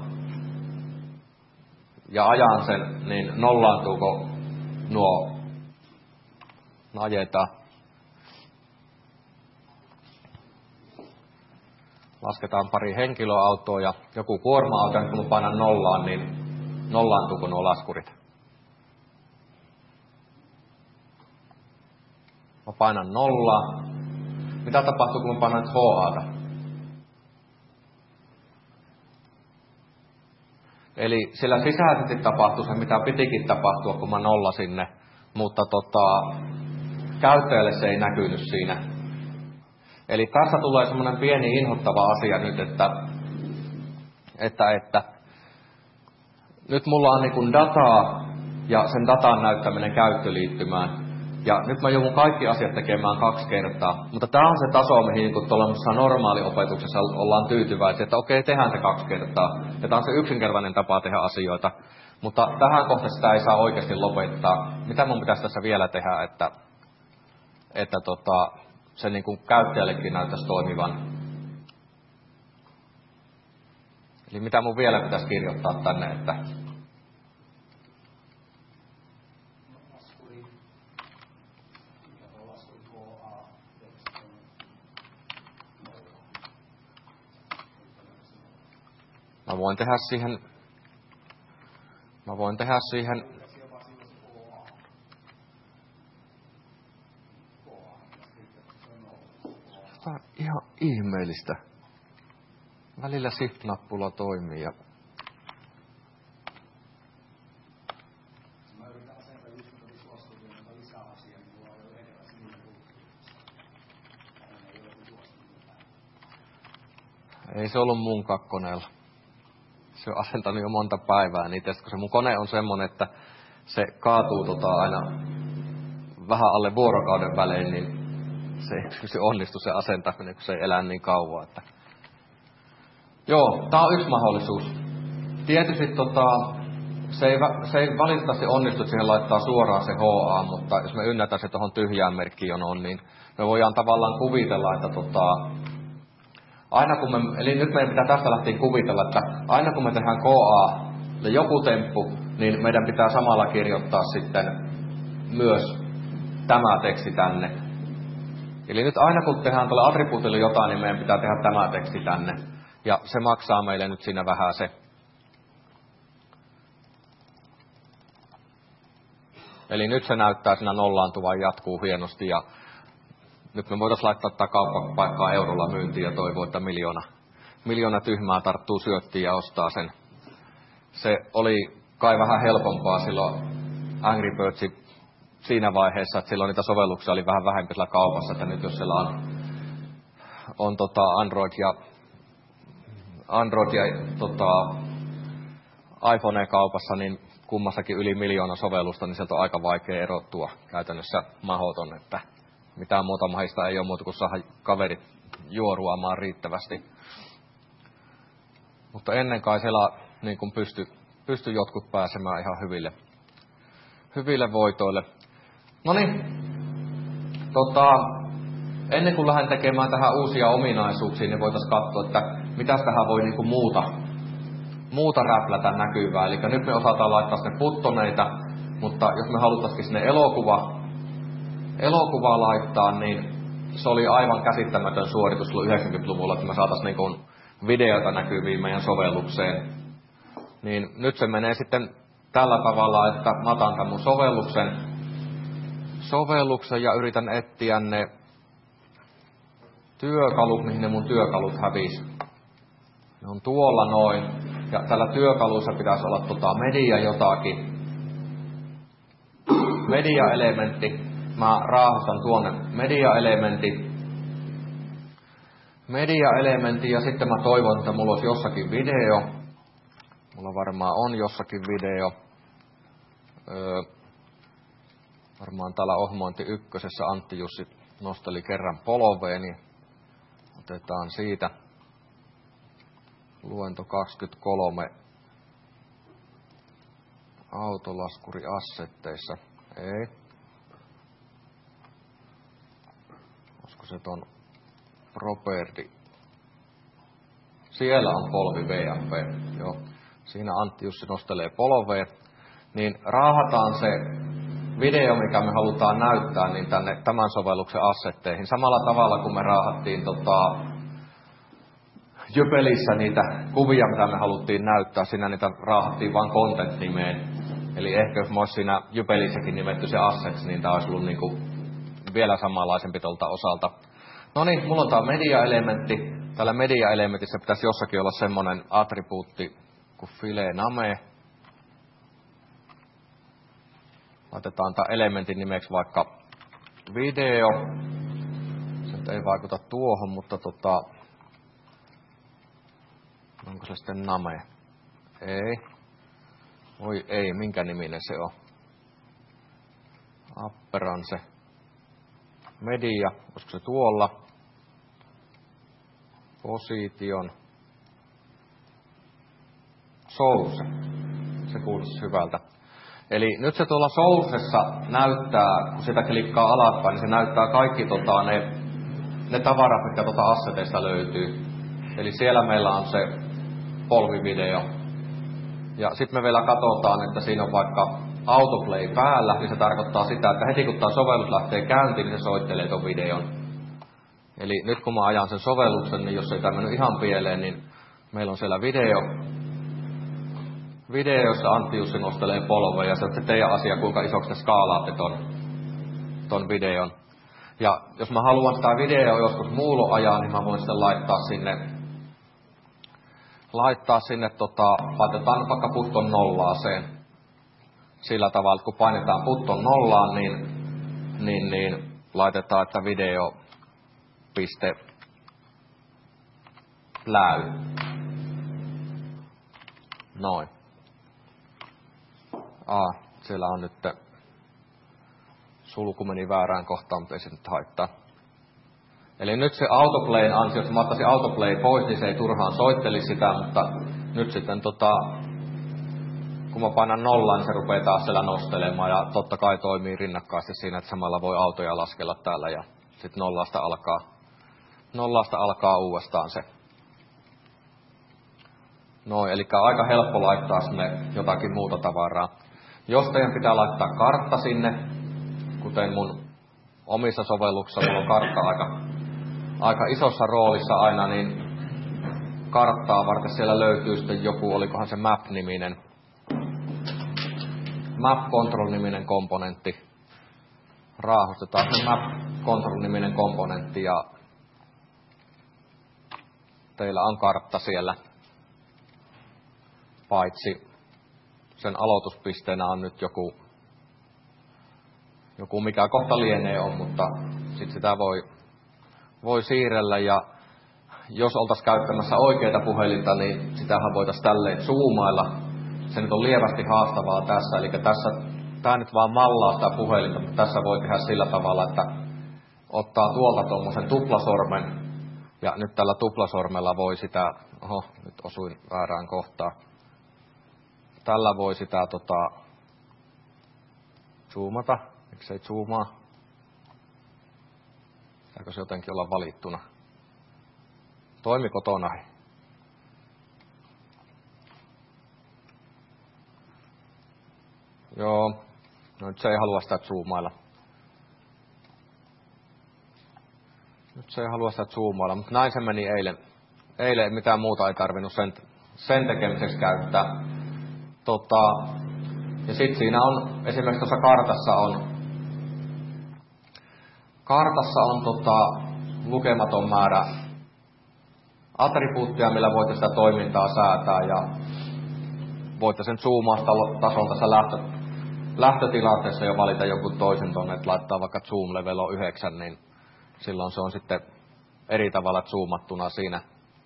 ja ajan sen, niin nollaantuuko nuo ajetaan. Lasketaan pari henkilöautoa ja joku kuorma-auto, kun mä painan nollaan, niin nollaantuuko nuo laskurit. Mä painan nollaa. Mitä tapahtuu, kun mä painan H A:ta? Eli sillä sisäisesti tapahtuu se, mitä pitikin tapahtua, kun mä nollasin ne. Mutta tota, käyttäjälle se ei näkynyt siinä. Eli tässä tulee semmoinen pieni inhottava asia nyt, että, että, että nyt mulla on niin kuin dataa ja sen datan näyttäminen käyttöliittymään. Ja nyt mä joudun kaikki asiat tekemään kaksi kertaa. Mutta tämä on se taso, mihin niin tuollaisessa normaaliopetuksessa ollaan tyytyväisiä, että okei, tehdään se kaksi kertaa. Ja tämä on se yksinkertainen tapa tehdä asioita. Mutta tähän kohtaan sitä ei saa oikeasti lopettaa. Mitä mun pitäisi tässä vielä tehdä, että, että tota, se niin kuin käyttäjällekin näyttäisi toimivan? Eli mitä mun vielä pitäisi kirjoittaa tänne, että Mä voin tehdä siihen, mä voin tehdä siihen, tämä on ihan ihmeellistä. Välillä shift-nappula toimii ja Ei se ollut mun kakkoneella. Se on asentanut jo monta päivää niitä, koska se mun kone on semmonen, että se kaatuu tota aina vähän alle vuorokauden välein, niin se, se onnistu se asentaminen, kun se ei elä niin kauan. Että... Joo, tää on yksi mahdollisuus. Tietysti tota, se, ei, se ei valitettavasti onnistu, että siihen laittaa suoraan se H A, mutta jos me ynnätään se tuohon tyhjään merkkiin on, niin me voidaan tavallaan kuvitella, että tota, aina kun me, eli nyt meidän pitää tästä lähtien kuvitella, että aina kun me tehdään K A joku temppu, niin meidän pitää samalla kirjoittaa sitten myös tämä teksti tänne. Eli nyt aina kun tehdään tuolla attribuutilla jotain, niin meidän pitää tehdä tämä teksti tänne. Ja se maksaa meille nyt siinä vähän se. Eli nyt se näyttää siinä nollaantuvan jatkuu hienosti ja nyt me voitaisiin laittaa tätä kauppapaikkaa eurolla myyntiin ja toivoa, että miljoona, miljoona tyhmää tarttuu syöttiin ja ostaa sen. Se oli kai vähän helpompaa silloin Angry Birdsin siinä vaiheessa, että silloin niitä sovelluksia oli vähän vähempi siellä kaupassa, että nyt jos siellä on, on tota Android ja, Android ja tota, iPhone kaupassa, niin kummassakin yli miljoona sovellusta, niin sieltä on aika vaikea erottua, käytännössä mahdoton, että mitään muuta mahista ei ole muuta kuin saada kaverit juoruamaan riittävästi. Mutta ennen kai siellä niin kuin pysty, pysty jotkut pääsemään ihan hyville, hyville voitoille. Noniin, tota, ennen kuin lähden tekemään tähän uusia ominaisuuksia, niin voitaisiin katsoa, että mitä tähän voi niin kuin muuta, muuta räplätä näkyvää. Eli nyt me osataan laittaa sinne buttoneita, mutta jos me haluttaisiin sinne elokuva, elokuvaa laittaa, niin se oli aivan käsittämätön suoritus silloin yhdeksänkymmentäluvulla, että me saataisiin niin kuin videota näkyviin meidän sovellukseen. Niin nyt se menee sitten tällä tavalla, että mä otan tämän mun sovelluksen, sovelluksen ja yritän etsiä ne työkalut, mihin ne mun työkalut hävisi. Ne on tuolla noin. Ja tällä työkalussa pitäisi olla tota media jotakin. Media-elementti. Mä raahustan tuonne media-elementti. Media-elementti ja sitten mä toivon, että mulla olisi jossakin video. Mulla varmaan on jossakin video. Öö, varmaan täällä ohjelmointi ykkösessä Antti Jussi nosteli kerran polveen, niin otetaan siitä luento kaksikymmentäkolme autolaskuri assetteissa. Ei. Olisiko se ton property? Siellä on polvi V M P. Joo. Siinä Antti Jussi nostelee polveen. Niin raahataan se video, mikä me halutaan näyttää, niin tänne tämän sovelluksen assetteihin. Samalla tavalla kuin me raahattiin tota, Jypelissä niitä kuvia, mitä me haluttiin näyttää. Siinä niitä raahattiin vain content-nimeen. Eli ehkä jos mä olisi siinä Jypelissäkin nimetty se assets, niin tää olisi ollut niinku vielä samanlaisempi tuolta osalta. No niin, mulla on tää media-elementti. Tällä media-elementissä pitäisi jossakin olla semmonen attribuutti kuin file name. Laitetaan tää elementin nimeksi vaikka video. Se ei vaikuta tuohon, mutta tota... Onko se sitten name? Ei. Oi ei, minkä niminen se on? Apperanse. Media, olisiko se tuolla? Position. Source. Se kuulosti hyvältä. Eli nyt se tuolla sourcessa näyttää, kun sitä klikkaa alaspäin, niin se näyttää kaikki tota, ne, ne tavarat, mitkä tuota asseteista löytyy. Eli siellä meillä on se polvivideo. Ja sitten me vielä katsotaan, että siinä on vaikka autoplay päällä, niin se tarkoittaa sitä, että heti kun tämä sovellus lähtee käyntiin, niin se soittelee ton videon. Eli nyt kun mä ajan sen sovelluksen, niin jos ei tämä mennyt ihan pieleen, niin meillä on siellä video. Video, jossa Antti Jussi nostelee polvea, ja se on se teidän asia, kuinka isoksi te skaalaatte ton, ton videon. Ja jos mä haluan sitä videoa joskus muulla ajaa, niin mä voin sitten laittaa sinne, laittaa sinne tota, laitetaan vaikka putton nollaaseen. Sillä tavalla, että kun painetaan putton nollaan, niin, niin, niin laitetaan, että video piste läy. Noin. Aa, siellä on nyt sulku meni väärään kohtaan, mutta ei se nyt haittaa. Eli nyt se autoplayn ansio, jos mä ottaisin autoplay pois, niin se ei turhaan soitteli sitä, mutta nyt sitten tota, kun mä painan nollaan, niin se rupeaa taas siellä nostelemaan ja totta kai toimii rinnakkaasti siinä, että samalla voi autoja laskella täällä ja sitten nollasta alkaa, nollasta alkaa uudestaan se. Noin, eli aika helppo laittaa sinne jotakin muuta tavaraa. Jos teidän pitää laittaa kartta sinne, kuten mun omissa sovelluksissa, mulla on kartta aika, aika isossa roolissa aina, niin karttaa varten siellä löytyy sitten joku, olikohan se Map-niminen, Map Control-niminen komponentti. Raahustetaan se Map Control-niminen komponentti ja teillä on kartta siellä. Paitsi sen aloituspisteenä on nyt joku, joku mikä kohta lienee on, mutta sit sitä voi, voi siirrellä ja jos oltaisiin käyttämässä oikeita puhelinta, niin sitähän voitaisiin tälleen zoomailla. Se nyt on lievästi haastavaa tässä, eli tässä, tää nyt vaan mallaa sitä puhelinta, mutta tässä voi tehdä sillä tavalla, että ottaa tuolta tuommoisen tuplasormen ja nyt tällä tuplasormella voi sitä, oho, nyt osuin väärään kohtaan. Tällä voi sitä tota, zoomata. Miksei zoomaa? Pitääkö se jotenkin olla valittuna? Toimiko tonahi? Joo. No nyt se ei halua sitä zoomailla. Nyt se ei halua sitä zoomailla, mutta näin se meni eilen. Eilen mitään muuta ei tarvinnut sen, sen tekemiseksi käyttää. Tota, ja sitten siinä on, esimerkiksi tuossa kartassa on, kartassa on tota, lukematon määrä attribuuttia, millä voitte sitä toimintaa säätää ja voitte sen zoomausta tason tässä lähtö, lähtötilanteessa jo valita joku toisen tonne, että laittaa vaikka zoom level on yhdeksän, niin silloin se on sitten eri tavalla zoomattuna siinä.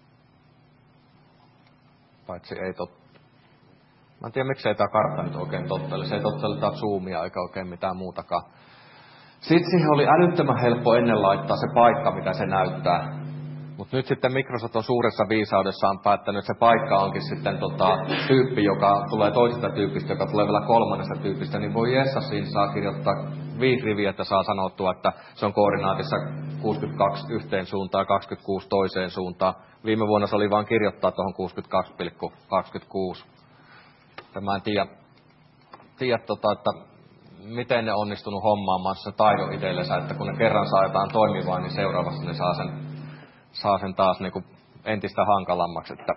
Paitsi ei totta. Mä en tiedä, miksei tää kartta nyt oikein tottele. Se ei tottele tää zoomia eikä oikein mitään muutakaan. Sitten siihen oli älyttömän helppo ennen laittaa se paikka, mitä se näyttää. Mutta nyt sitten Microsoft on suuressa viisaudessaan päättänyt, että se paikka onkin sitten tota, tyyppi, joka tulee toisesta tyypistä, joka tulee vielä kolmannesta tyypistä, niin voi jessa, siinä saa kirjoittaa viisi riviä, että saa sanottua, että se on koordinaatissa kuusikymmentäkaksi yhteen suuntaan, kaksikymmentäkuusi toiseen suuntaan. Viime vuonna se oli vain kirjoittaa tuohon kuusikymmentäkaksi pilkku kaksikymmentäkuusi. Mä en tiedä, tiedä tota, että miten ne onnistunut hommaamaan se taidon itsellensä, että kun ne kerran saa jotain toimivaa, niin seuraavassa ne saa sen, saa sen taas niin kuin entistä hankalammaksi. Että...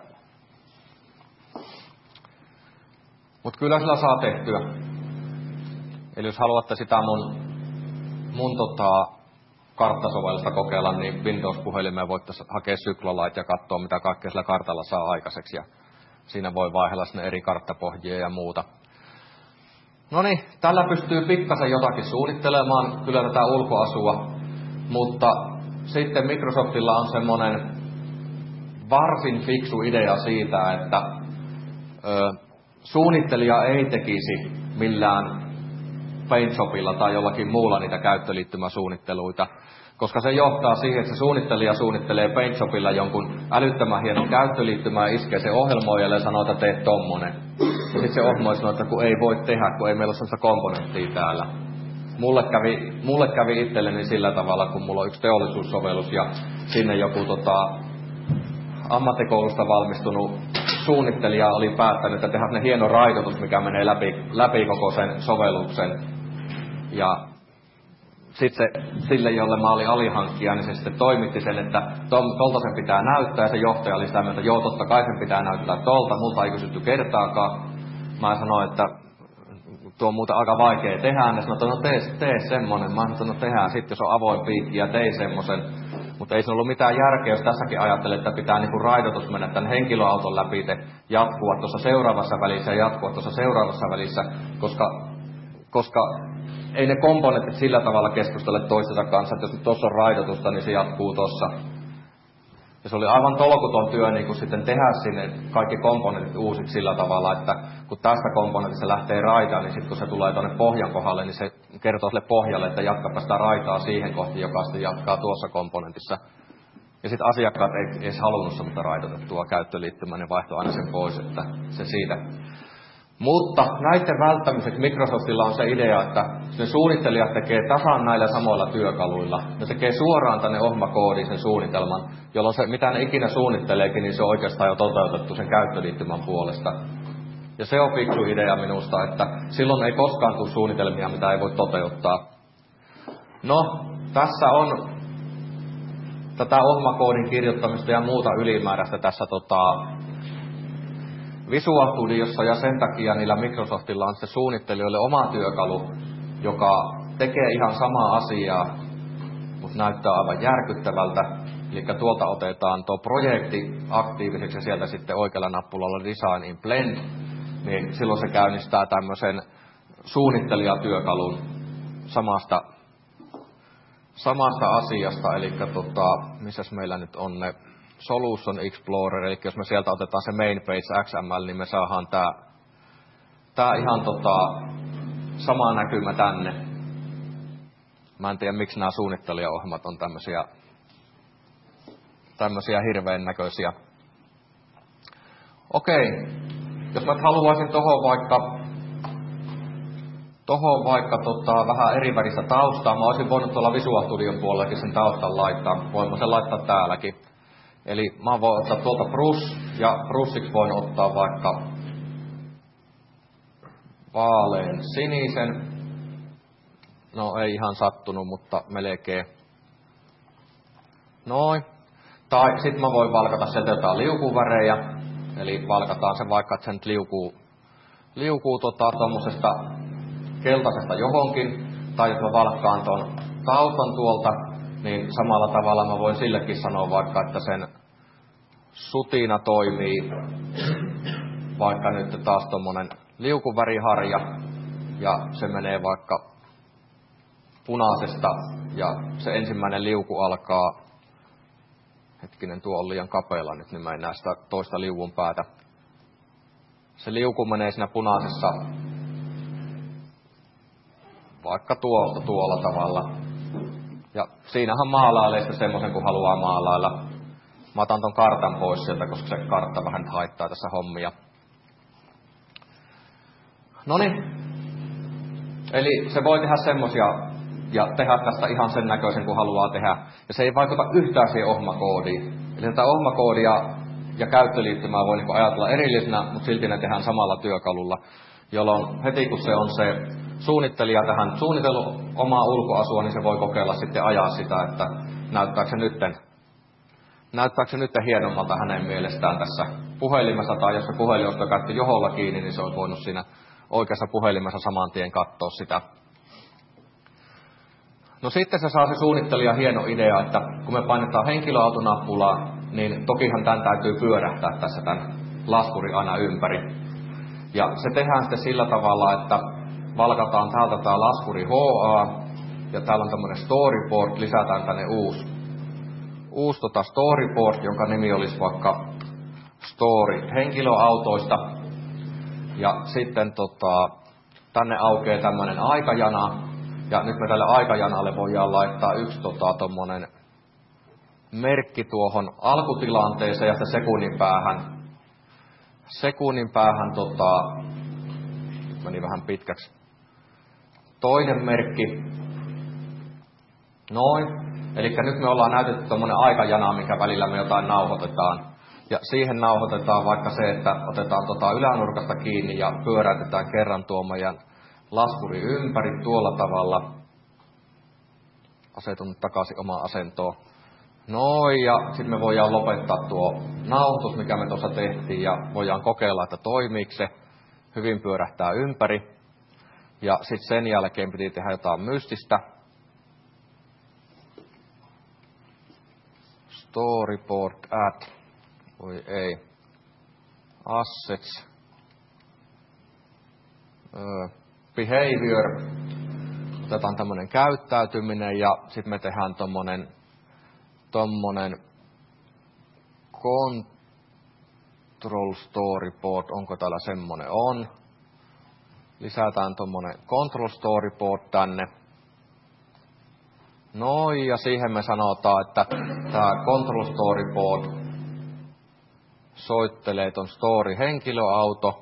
Mutta kyllä sillä saa tehtyä. Eli jos haluatte sitä mun, mun tota, karttasovellusta kokeilla, niin Windows-puhelimeen voitte hakea Syklolite ja katsoa, mitä kaikkea sillä kartalla saa aikaiseksi. Ja siinä voi vaihella sinne eri karttapohjia ja muuta. No niin, tällä pystyy pikkasen jotakin suunnittelemaan, kyllä tätä ulkoasua, mutta sitten Microsoftilla on semmoinen varsin fiksu idea siitä, että ö, suunnittelija ei tekisi millään Paintshopilla tai jollakin muulla niitä käyttöliittymäsuunnitteluita, koska se johtaa siihen, että se suunnittelija suunnittelee Paintshopilla jonkun älyttömän hienon käyttöliittymää ja iskee se ohjelmoijalle ja sanoo, että tee tommonen. Ja sitten se ohjelmoija sanoo, että kun ei voi tehdä, kun ei meillä ole sellaista komponenttia täällä. Mulle kävi, mulle kävi itselleni sillä tavalla, kun mulla on yksi teollisuussovellus ja sinne joku tota, ammattikoulusta valmistunut suunnittelija oli päättänyt, että tehdään ne hieno raitotus, mikä menee läpi, läpi koko sen sovelluksen. Ja sitten sille, jolle mä olin alihankkija, niin se sitten toimitti sen, että tolta sen pitää näyttää. Ja se johtaja oli sitä mieltä, että joo, totta kai sen pitää näyttää tolta. Multa ei kysytty kertaakaan. Mä sanoin, että tuo on muuten aika vaikea tehdä. Ja sanoin, että no tee, tee semmonen. Mä sanoin, että no tehdään sitten, jos on avoin piikki ja tein semmosen. Mutta ei se ollut mitään järkeä, jos tässäkin ajattelee, että pitää niinku raidotus mennä tämän henkilöauton läpi jatkua tuossa seuraavassa välissä ja jatkua tuossa seuraavassa välissä, koska, koska ei ne komponentit sillä tavalla keskustele toistensa kanssa, että jos nyt tuossa on raidotusta, niin se jatkuu tuossa. Ja se oli aivan tolkuton työ niin kuin sitten tehdä sinne kaikki komponentit uusiksi sillä tavalla, että kun tästä komponentista lähtee raita, niin sitten kun se tulee tuonne pohjan kohdalle, niin se kertoo sille pohjalle, että jatkapa sitä raitaa siihen kohti, joka sitten jatkaa tuossa komponentissa. Ja sitten asiakkaat ei edes halunnut semmoista raitotettua käyttöliittymää, ne vaihtoi aina sen pois, että se siitä. Mutta näiden välttämiseksi Microsoftilla on se idea, että ne suunnittelijat tekee tasan näillä samoilla työkaluilla. Ne tekee suoraan tänne ohjelmakoodiin sen suunnitelman, jolloin se, mitä ne ikinä suunnitteleekin, niin se on oikeastaan jo toteutettu sen käyttöliittymän puolesta. Ja se on fiksu idea minusta, että silloin ei koskaan tule suunnitelmia, mitä ei voi toteuttaa. No, tässä on tätä ohjelmakoodin kirjoittamista ja muuta ylimääräistä tässä tota, Visual Studiossa, ja sen takia niillä Microsoftilla on se suunnittelijoille oma työkalu, joka tekee ihan samaa asiaa, mutta näyttää aivan järkyttävältä. Eli tuolta otetaan tuo projekti aktiiviseksi ja sieltä sitten oikealla nappulalla Design in Blend, niin silloin se käynnistää tämmöisen suunnittelijatyökalun samasta, samasta asiasta. Eli tota, missäs meillä nyt on ne Solution Explorer, eli jos me sieltä otetaan se main page X M L, niin me saadaan tää, tää ihan tota, sama näkymä tänne. Mä en tiedä, miksi nämä suunnittelijaohjelmat on tämmösiä, tämmösiä hirveän näköisiä. Okei, jos mä haluaisin tohon vaikka, tohon vaikka tota, vähän eri väristä taustaa, mä olisin voinut tuolla Visual Studion puolellakin sen taustan laittaa. Voin mä sen laittaa täälläkin. Eli mä voin ottaa tuolta Brush, ja Brushiksi voin ottaa vaikka vaalean sinisen. No ei ihan sattunut, mutta melkein. Noin. Tai sit mä voin valkata sieltä jotain liukuvärejä. Eli valkataan se vaikka, että se nyt liukuu, liukuu tota, tommosesta keltaisesta johonkin. Tai jos mä valkkaan ton taustan tuolta, niin samalla tavalla mä voin sillekin sanoa vaikka, että sen sutina toimii vaikka nyt taas tommonen liukuväriharja, ja se menee vaikka punaisesta, ja se ensimmäinen liuku alkaa, hetkinen, tuo on liian kapealla nyt, niin mä en näe sitä toista liukun päätä. Se liuku menee siinä punaisessa vaikka tuolta tuolla tavalla. Ja siinähän maalailee sitten semmoisen, kun haluaa maalailla. Mä otan ton kartan pois sieltä, koska se kartta vähän haittaa tässä hommia. Noniin. Eli se voi tehdä semmosia ja tehdä tästä ihan sen näköisen, kun haluaa tehdä. Ja se ei vaikuta yhtään siihen ohjelmakoodiin. Eli tätä ohjelmakoodia ja käyttöliittymää voi niinku ajatella erillisenä, mutta silti ne tehdään samalla työkalulla. Jolloin heti kun se on se suunnittelija tähän suunnitellut omaa ulkoasua, niin se voi kokeilla sitten ajaa sitä, että näyttääkö se nytten, näyttääkö se nytten hienommalta hänen mielestään tässä puhelimessa, tai jos se puhelin on käytetty joholla kiinni, niin se on voinut siinä oikeassa puhelimessa saman tien katsoa sitä. No sitten se saa se suunnittelija hieno idea, että kun me painetaan henkilöautonappulaa, niin tokihan tämän täytyy pyörähtää tässä tämän laskuri aina ympäri. Ja se tehdään sitten sillä tavalla, että valkataan täältä tämä laskuri H A, ja täällä on tämmöinen storyboard, lisätään tänne uusi, uusi tota storyboard, jonka nimi olisi vaikka story henkilöautoista. Ja sitten tota, tänne aukeaa tämmöinen aikajana, ja nyt me tälle aikajanalle voidaan laittaa yksi tota, tommonen merkki tuohon alkutilanteeseen ja sitten sekunnin päähän. Sekunnin päähän, tota, nyt meni vähän pitkäksi, toinen merkki. Noin. Eli nyt me ollaan näytetty tommonen aikajana, minkä välillä me jotain nauhoitetaan. Ja siihen nauhoitetaan vaikka se, että otetaan tota ylänurkasta kiinni ja pyöräytetään kerran tuo meidän laskuri ympäri tuolla tavalla. Asetun nyt takaisin omaan asentoon. Noin, ja sitten me voidaan lopettaa tuo nauhoitus, mikä me tuossa tehtiin, ja voidaan kokeilla, että toimiiko se. Hyvin pyörähtää ympäri. Ja sitten sen jälkeen piti tehdä jotain mystistä. Storyboard add. Voi ei. Assets. Öö, behavior. Otetaan tämmönen käyttäytyminen ja sitten me tehdään tommonen, tommonen control storyboard, onko täällä semmonen? On. Lisätään tommonen control storyboard tänne. Noin, ja siihen me sanotaan, että tää control storyboard soittelee ton story henkilöauto.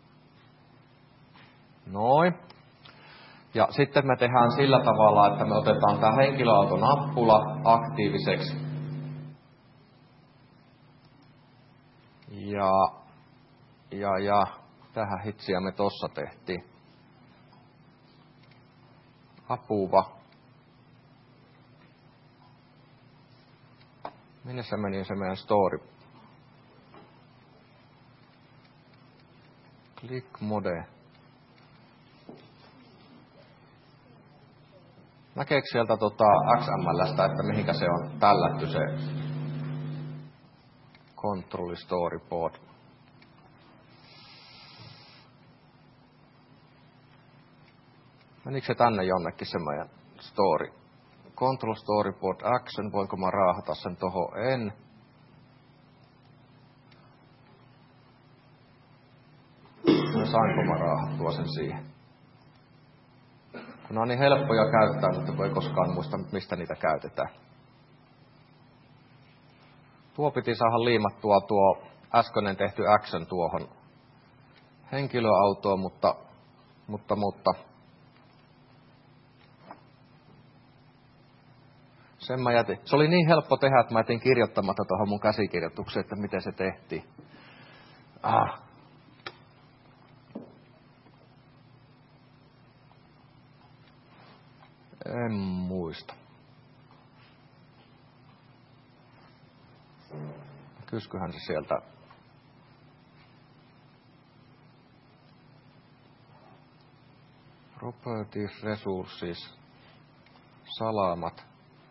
Noin. Ja sitten me tehdään sillä tavalla, että me otetaan tää henkilöautonappula aktiiviseksi. Ja, ja, ja, tähän hitsiä me tossa tehtiin. Apuva. Minne se meni se meidän story? Click mode. Näkeekö sieltä tota X M L:stä, että mihinkä se on tällätty se control storyboard? Menikö se tänne jonnekin se meidän story? Control storyboard action, voinko mä raahata sen tohon? En. Saanko mä raahattua sen siihen? Kun ne on niin helppoja käyttää, mutta voi koskaan muista, mistä niitä käytetään. Tuo piti saada liimattua tuo äskeinen tehty action tuohon henkilöautoon, mutta, mutta, mutta sen mä jätin. Se oli niin helppo tehdä, että mä jätin kirjoittamatta tuohon mun käsikirjoitukseen, että miten se tehtiin. Ah. En muista. Kyskyhän se sieltä. Properties, resources, salamat.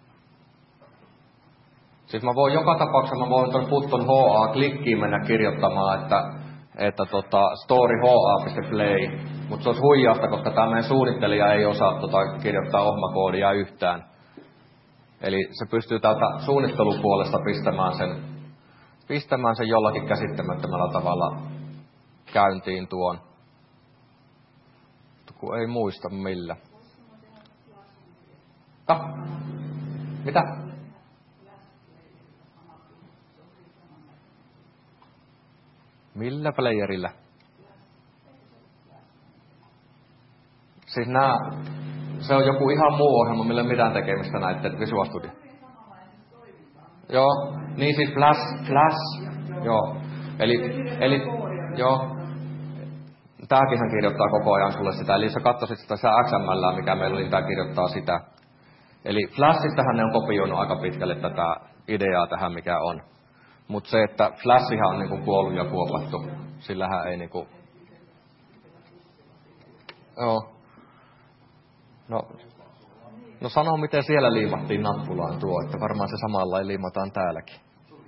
Siis mä voin joka tapauksessa, mä voin tuon Putton H A-klikkiin mennä kirjoittamaan, että, että tota, story H A.play. Mutta se olisi huijausta, koska tämä meidän suunnittelija ei osaa tota, kirjoittaa ohmakoodia yhtään. Eli se pystyy täältä suunnittelupuolesta pistämään sen, pistämään sen jollakin käsittämättömällä tavalla käyntiin tuon. Kun ei muista millä. Ta? Mitä? Millä playerillä? Siis nää, se on joku ihan muu ohjelma, millä ei mitään tekemistä näiden Visual Studio. Joo, niin siis Flash, Flash, joo. Eli, eli, joo. Tääkin kirjoittaa koko ajan sulle sitä, eli jos sä katsoisit sitä X M L, mikä meillä oli, niin tää kirjoittaa sitä. Eli Flashistahan ne on kopioinut aika pitkälle tätä ideaa tähän, mikä on. Mutta se, että Flashihan on niinku kuollut ja kuopattu, sillähän ei niinku... Joo. No, no sano, miten siellä liimattiin nappulaan tuo, että varmaan se samalla liimataan täälläkin.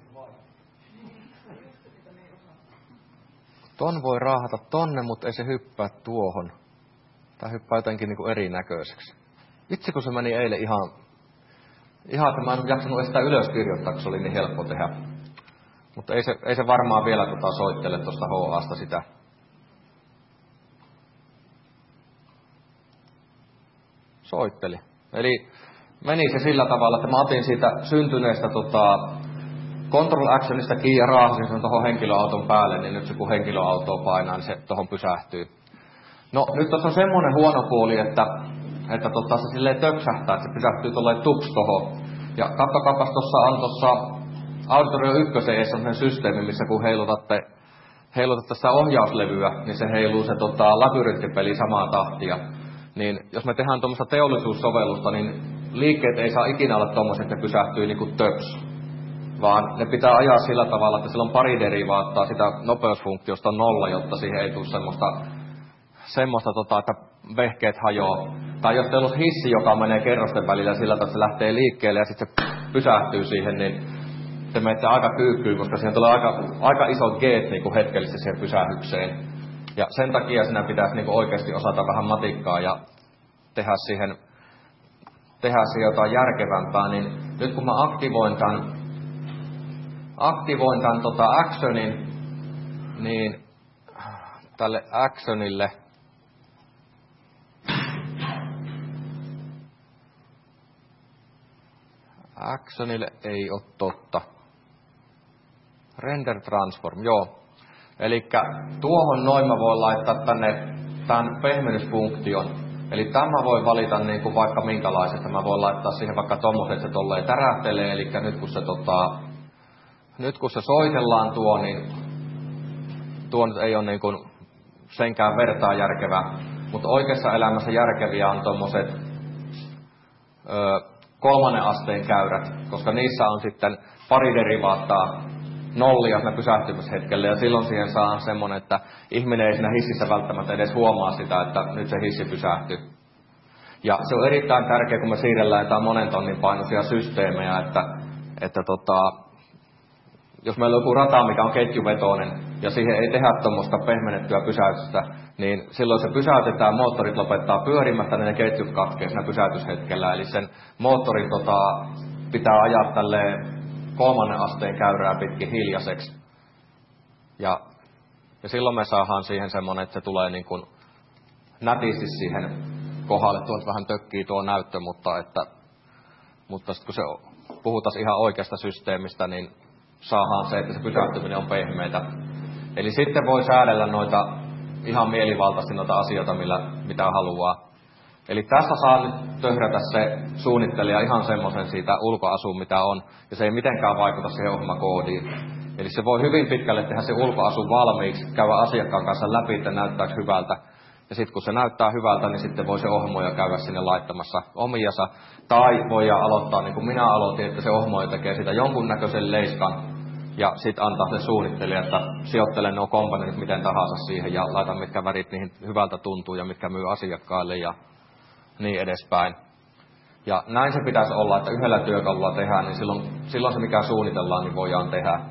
Ton voi raahata tonne, mutta ei se hyppää tuohon. Tää hyppää jotenkin niinku erinäköiseksi. Itse kun se meni eilen ihan... Ihan, että mä en jaksanut edes sitä ylös kirjoittaa, kun se oli niin helppo tehdä. Mutta ei se, ei se varmaan vielä tota soittele tuosta H A:sta sitä. Soitteli. Eli meni se sillä tavalla, että mä otin siitä syntyneestä tota, control actionista kiinni ja raahasin sen tuohon henkilöauton päälle, niin nyt se kun henkilöautoa painaa, niin se tuohon pysähtyy. No nyt tuossa on semmoinen huono puoli, että, että tota, se silleen töksähtää, että se pysähtyy tolleen tups tohon. Ja kattokaapas tuossa on tuossa Auditorio ykkösen eessä on systeemi, missä kun heilutatte, heilutatte sitä ohjauslevyä, niin se heiluu se tota, labyrinttipeli samaa tahtia. Niin jos me tehdään tuommoista teollisuussovellusta, niin liikkeet ei saa ikinä olla tuommoiset, että ne pysähtyy niin kuin töps. Vaan ne pitää ajaa sillä tavalla, että sillä on pari derivaattaa sitä nopeusfunktiosta nolla, jotta siihen ei tule semmoista, semmoista tota, että vehkeet hajoaa. Tai jos teillä on hissi, joka menee kerrosten välillä sillä tavalla, että se lähtee liikkeelle ja sitten se pysähtyy siihen, niin te menette aika kyykkyyn, koska siihen tulee aika, aika isot geet niin kuin hetkellisesti siihen pysähykseen. Ja sen takia sinä pitäisi niin kuin oikeasti osata vähän matikkaa ja tehdä siihen, tehdä siihen jotain järkevämpää. Niin nyt kun mä aktivoin tämän, aktivoin tämän tota actionin, niin tälle actionille actionille ei ole totta. Render transform, joo. Elikkä tuohon noin mä voin laittaa tänne tämän pehmennysfunktion. Eli tämä voi valita niin kuin vaikka minkälaisesta. Mä voin laittaa siihen vaikka tommoset, että se tolleen tärähtelee. Eli nyt kun se tota, nyt kun se soitellaan tuo, niin tuo nyt ei ole niin kuin senkään vertaa järkevää. Mutta oikeassa elämässä järkeviä on tommoset ö, kolmannen asteen käyrät, koska niissä on sitten pari derivaattaa nollia siinä pysähtymishetkellä, ja silloin siihen saa semmoinen, että ihminen ei siinä hississä välttämättä edes huomaa sitä, että nyt se hissi pysähtyy. Ja se on erittäin tärkeää, kun me siirrellään jotain monen tonnin painoisia systeemejä, että, että tota, jos meillä on joku rata, mikä on ketjuvetoinen, ja siihen ei tehdä tuommoista pehmennettyä pysäytystä, niin silloin se pysäytetään, moottorit lopettaa pyörimättä, niin ne ketjut katkee siinä pysäytyshetkellä. Eli sen moottorin tota, pitää ajaa tälleen kolmannen asteen käyrää pitkin hiljaiseksi. Ja, ja silloin me saadaan siihen semmoinen, että se tulee niin kuin nätisti siihen kohdalle. Tuolta vähän tökkii tuo näyttö, mutta, että, mutta sitten kun se puhutaan ihan oikeasta systeemistä, niin saadaan se, että se pysähtyminen on pehmeitä. Eli sitten voi säädellä noita ihan mielivaltaisesti noita asioita, millä, mitä haluaa. Eli tässä saa nyt töhrätä se suunnittelija ihan semmoisen siitä ulkoasuun, mitä on, ja se ei mitenkään vaikuta siihen ohjelmakoodiin. Eli se voi hyvin pitkälle tehdä se ulkoasu valmiiksi, käydä asiakkaan kanssa läpi, että näyttääkö hyvältä. Ja sitten kun se näyttää hyvältä, niin sitten voi se ohmoja käydä sinne laittamassa omiansa. Tai voi aloittaa niin kuin minä aloitin, että se ohmoja tekee sitä jonkunnäköisen leiskan, ja sitten antaa se suunnittelija, että sijoittele nuo komponentit miten tahansa siihen, ja laita mitkä värit niihin hyvältä tuntuu, ja mitkä myy asiakkaille, ja niin edespäin. Ja näin se pitäisi olla, että yhdellä työkalulla tehdään, niin silloin, silloin se mikä suunnitellaan, niin voidaan tehdä.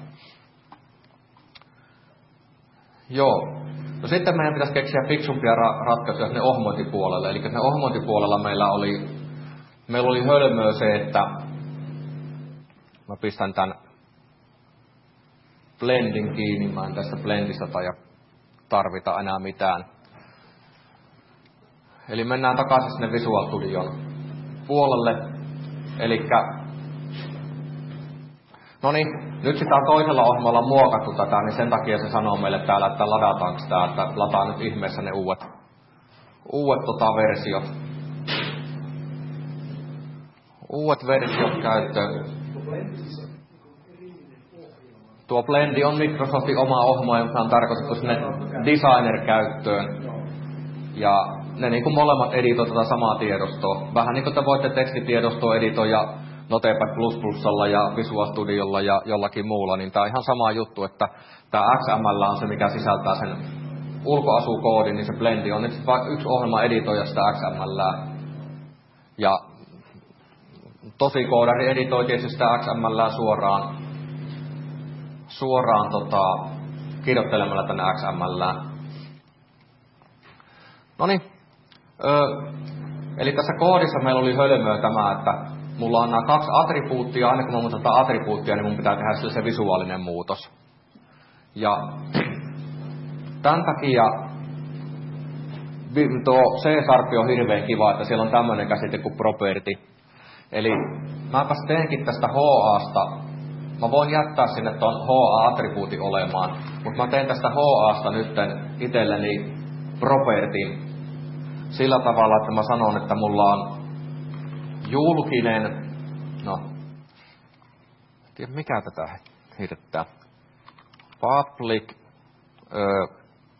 Joo. No sitten meidän pitäisi keksiä fiksumpia ra- ratkaisuja sinne ohmointipuolelle. Eli sinne ohmointipuolella meillä oli, meillä oli hölmöä se, että mä pistän tämän blendin kiinni. Mä en tässä blendistä tai tarvita enää mitään. Eli mennään takaisin sinne Visual Studion puolelle. Elikkä, no niin, nyt sitä on toisella ohjelmalla muokattu tätä, niin sen takia se sanoo meille täällä, että ladataanko sitä, että lataa nyt ihmeessä ne uudet, uudet tota, versiot. Uudet versiot käyttöön. Tuo Blendi on Microsoftin oma ohjelma, joka on tarkoitettu sinne Designer-käyttöön. Ja ne niin kuin molemmat editoi tätä samaa tiedostoa. Vähän niin kuin te voitte tekstitiedostoa editoida Notepad plus plusalla ja Visual Studiolla ja jollakin muulla, niin tämä on ihan sama juttu, että tämä X M L on se, mikä sisältää sen ulkoasukoodin, niin se Blendi on nyt vain yksi ohjelma editoida sitä X M L. Ja tosi koodari editoi tietysti sitä X M L suoraan, suoraan tota, kirjoittelemalla tänne X M L. Noniin. Öö, eli tässä koodissa meillä oli hölmöä tämä, että mulla on nämä kaksi attribuuttia, aina kun mä muutan tätä attribuuttia, niin mun pitää tehdä sille se visuaalinen muutos. Ja tämän takia tuo C-sharp on hirveän kiva, että siellä on tämmöinen käsite kuin property. Eli mäpäs teenkin tästä H A:sta, mä voin jättää sinne tuon H A-attribuutin olemaan, mutta mä teen tästä H A:sta nytten itselleni property. Sillä tavalla, että mä sanon, että mulla on julkinen, no, en tiedä mikä tätä hirttää, public uh,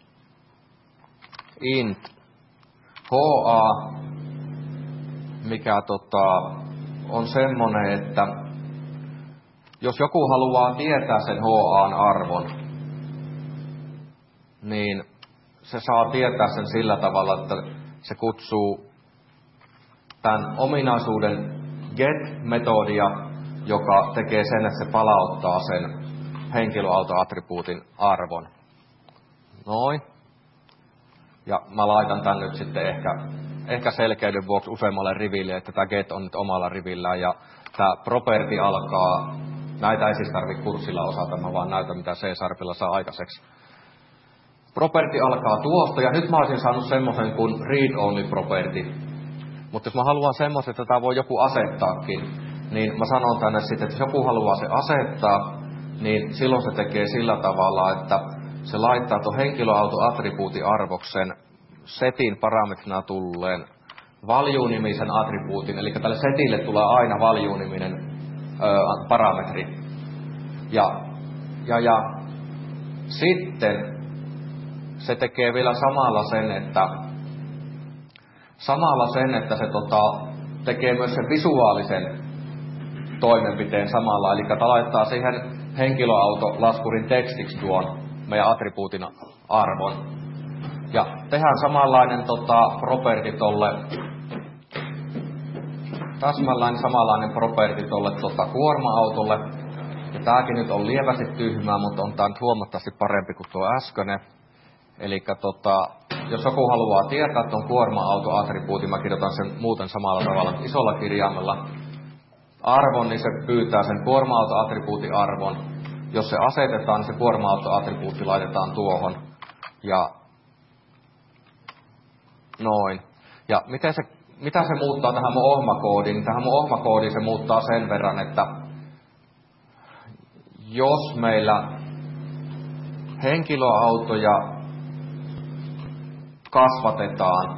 int H A, mikä tota, on semmonen, että jos joku haluaa tietää sen H A:n arvon, niin se saa tietää sen sillä tavalla, että se kutsuu tämän ominaisuuden get-metodia, joka tekee sen, että se palauttaa sen henkilöautoattribuutin arvon. Noin. Ja mä laitan tän nyt sitten ehkä, ehkä selkeyden vuoksi useammalle riville, että tämä get on nyt omalla rivillään ja tämä property alkaa Näitä ei siis tarvitse kurssilla osata, mä vaan näytän mitä C-Sharpilla saa aikaiseksi. Property alkaa tuosta, ja nyt mä olisin saanut semmoisen kuin read-only property. Mutta jos mä haluan semmoisen, että tämä voi joku asettaakin, niin mä sanon tänne sitten, että jos joku haluaa se asettaa, niin silloin se tekee sillä tavalla, että se laittaa tuon henkilöauto-attribuutin-arvoksen setin parametrina tulleen value-nimisen attribuutin, eli tälle setille tulee aina value-niminen ö, parametri. Ja, ja, ja sitten se tekee vielä samalla sen, että samalla sen, että se tota, tekee myös sen visuaalisen toimenpiteen samalla, eli laittaa siihen henkilöautolaskurin tekstiksi tuon meidän attribuutin arvon. Ja tehdään samanlainen tota, property tolle, täsmälläinen samanlainen property tolle tota, kuorma-autolle. Ja tääkin nyt on lievästi tyhmää, mutta on tää nyt huomattavasti parempi kuin tuo äskeinen. Eli tota, jos joku haluaa tietää tuon kuorma-auto-attribuutin, mä kirjoitan sen muuten samalla tavalla isolla kirjaimella arvon, niin se pyytää sen kuorma-auto-attribuutin arvon. Jos se asetetaan, niin se kuorma-auto-attribuutti laitetaan tuohon. Ja noin. Ja miten se, mitä se muuttaa tähän mun ohmakoodiin? Tähän mun ohmakoodiin se muuttaa sen verran, että jos meillä henkilöautoja kasvatetaan,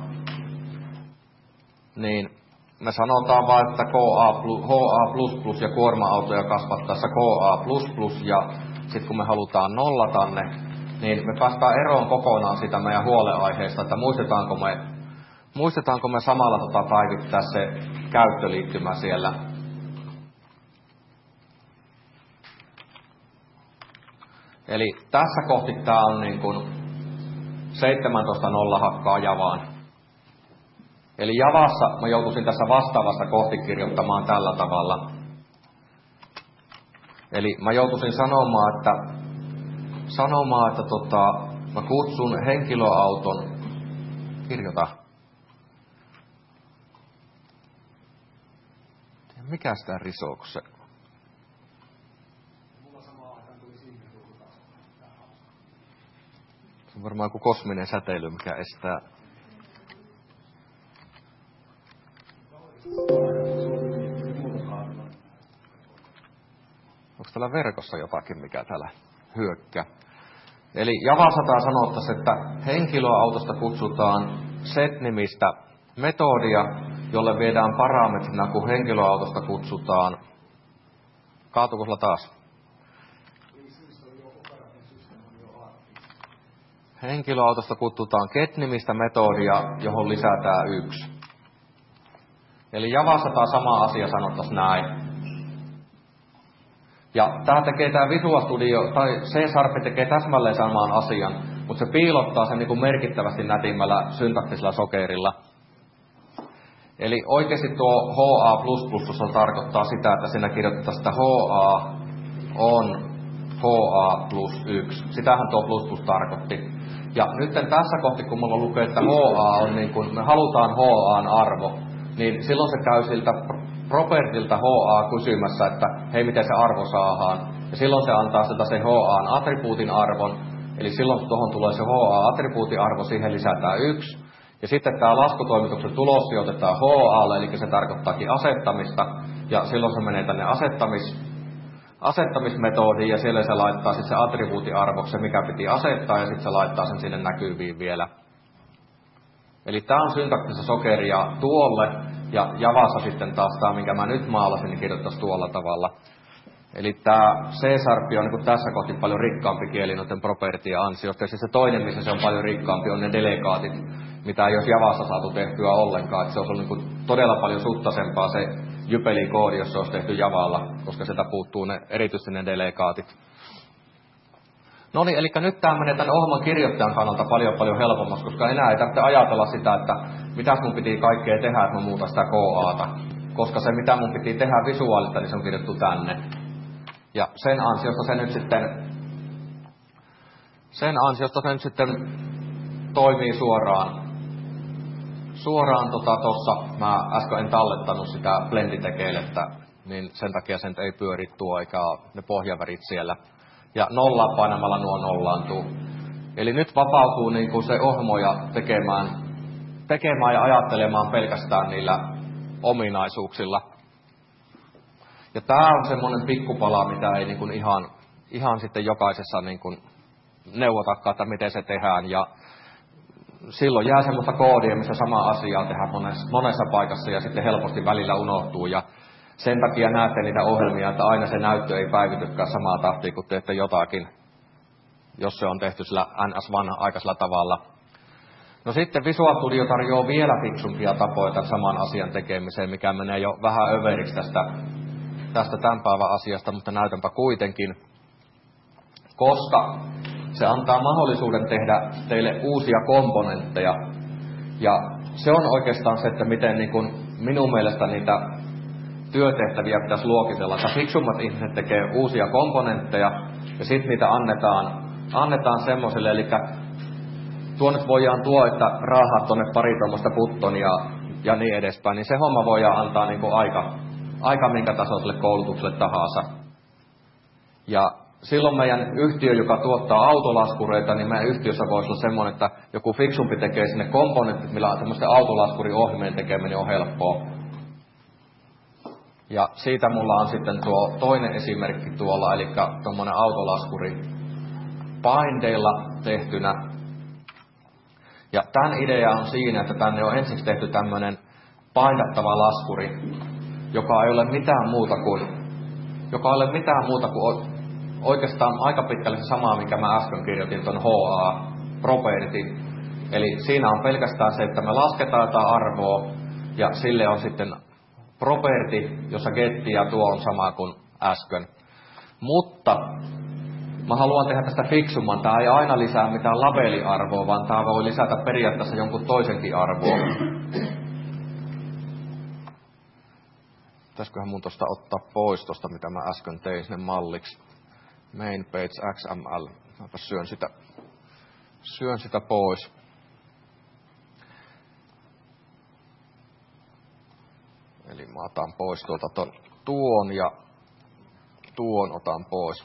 niin me sanotaan vaan, että K A, H A plus plus ja kuorma-autoja kasvattaessa K A plus plus, ja sitten kun me halutaan nollata ne, niin me päästään eroon kokonaan sitä meidän huolenaiheesta, että muistetaanko me, muistetaanko me samalla tota päivittää se käyttöliittymä siellä. Eli tässä kohti tämä on niin kuin seitsemäntoista nolla hakkaa Javaan. Eli Javassa mä joutuisin tässä vastaavassa kohti kirjoittamaan tällä tavalla. Eli mä joutuisin sanomaan, että, sanomaan, että tota, mä kutsun henkilöauton, kirjoita. Mikä sitä risoo, kun se... Se on varmaan joku kosminen säteily, mikä estää... Onko täällä verkossa jotakin, mikä täällä hyökkää? Eli Javassa tää sanottaisiin, että henkilöautosta kutsutaan set-nimistä metodia, jolle viedään parametrina, kun henkilöautosta kutsutaan... Kaatuuko sulla taas? Henkilöautosta kutsutaan get-nimistä metodia, johon lisätään yksi. Eli Javassa tämä sama asia sanottaisiin näin. Ja tämä tekee tämä Visual Studio, tai C-Sharp tekee täsmälleen samaan asian, mutta se piilottaa sen niin kuin merkittävästi nätimmällä syntaktisella sokerilla. Eli oikeasti tuo H A plus plus tarkoittaa sitä, että siinä kirjoitetaan sitä H A on H A plus yksi. Sitähän tuo plus plus tarkoitti. Ja nyt tässä kohti, kun mulla lukee, että H A on niin kuin, me halutaan H A:n arvo, niin silloin se käy siltä propertilta H A kysymässä, että hei, miten se arvo saadaan. Ja silloin se antaa sitä se H A:n attribuutin arvon. Eli silloin tuohon tulee se H A-attribuutin arvo, siihen lisätään yksi. Ja sitten tämä laskutoimituksen tulos sijoitetaan H A:lle, eli se tarkoittaakin asettamista. Ja silloin se menee tänne asettamis, asettamismetodiin, ja siellä se laittaa sitten se attribuutiarvoksen, mikä piti asettaa, ja sitten se laittaa sen sinne näkyviin vielä. Eli tämä on syntaktista sokeria tuolle, ja Javassa sitten taas tämä, minkä mä nyt maalasin, niin kirjoittaisi tuolla tavalla. Eli tämä C-Sharp on niin tässä kohti paljon rikkaampi kieli noiden propertien ansiosta, ja siis se toinen, missä se on paljon rikkaampi, on ne delegaatit, mitä ei olisi Javassa saatu tehtyä ollenkaan. Että se olisi ollut niin todella paljon suttasempaa se Jypeli-koodi, jos se olisi tehty Javalla, koska sieltä puuttuu ne, erityisesti ne delegaatit. No niin, eli nyt tämä menee tämän ohjelman kirjoittajan kannalta paljon paljon helpommaksi, koska enää ei tarvitse ajatella sitä, että mitäs mun piti kaikkea tehdä, että mä muutan sitä K A:ta. Koska se, mitä mun piti tehdä visuaalista, niin se on kirjoittu tänne. Ja sen ansiosta se nyt sitten, sen ansiosta se nyt sitten toimii suoraan. Suoraan tota tossa, mä äsken en tallettanut sitä blenditekeille, että niin sen takia sen ei pyöri tuo eikä ne pohjavärit siellä. Ja nollaa painamalla nuo nollaantuu. Eli nyt vapautuu niin kuin se ohmoja tekemään, tekemään ja ajattelemaan pelkästään niillä ominaisuuksilla. Ja tää on semmoinen pikkupala, mitä ei niin kuin ihan, ihan sitten jokaisessa niin kuin neuvotakaan, että miten se tehdään. Ja silloin jää semmoista koodia, missä sama asiaa tehdään monessa, monessa paikassa ja sitten helposti välillä unohtuu. Ja sen takia näette niitä ohjelmia, että aina se näyttö ei päivitykään samaa tahtia, kun teette jotakin, jos se on tehty sillä N S-vanha-aikaisella tavalla. No sitten Visual Studio tarjoaa vielä fiksumpia tapoja tämän saman asian tekemiseen, mikä menee jo vähän överiksi tästä, tästä tämän päivän asiasta, mutta näytänpä kuitenkin. Koska se antaa mahdollisuuden tehdä teille uusia komponentteja. Ja se on oikeastaan se, että miten niin kun minun mielestä niitä työtehtäviä pitäisi luokitella. Että fiksummat ihmiset tekee uusia komponentteja ja sitten niitä annetaan, annetaan semmoiselle. Eli tuonne voidaan tuo, että raahaa tuonne pari tuommoista buttonia ja niin edespäin. Niin se homma voidaan antaa niin kuin aika, aika minkä tasoiselle koulutukselle tahansa. Ja silloin meidän yhtiö, joka tuottaa autolaskureita, niin meidän yhtiössä voisi olla semmoinen, että joku fiksumpi tekee sinne komponentit, millä on semmoisten autolaskuriohjelmien tekeminen on helppoa. Ja siitä mulla on sitten tuo toinen esimerkki tuolla, eli tuommoinen autolaskuri Bindeilla tehtynä. Ja tämän idea on siinä, että tänne on ensiksi tehty tämmöinen paindattava laskuri, joka ei ole mitään muuta kuin, joka ei ole mitään muuta kuin oikeastaan aika pitkälle se sama, mikä mä äsken kirjoitin tuon H A-propertin. Eli siinä on pelkästään se, että me lasketaan jotain arvoa, ja sille on sitten property, jossa getti ja tuo on sama kuin äsken. Mutta mä haluan tehdä tästä fiksumman. Tää ei aina lisää mitään labeliarvoa, vaan tää voi lisätä periaatteessa jonkun toisenkin arvoa. Pitäisiköhän mun tosta ottaa pois tosta, mitä mä äsken tein sinne malliksi. Main page X M L. Mäpä syön sitä, syön sitä pois. Eli mä otan pois tuolta ton, tuon ja tuon otan pois.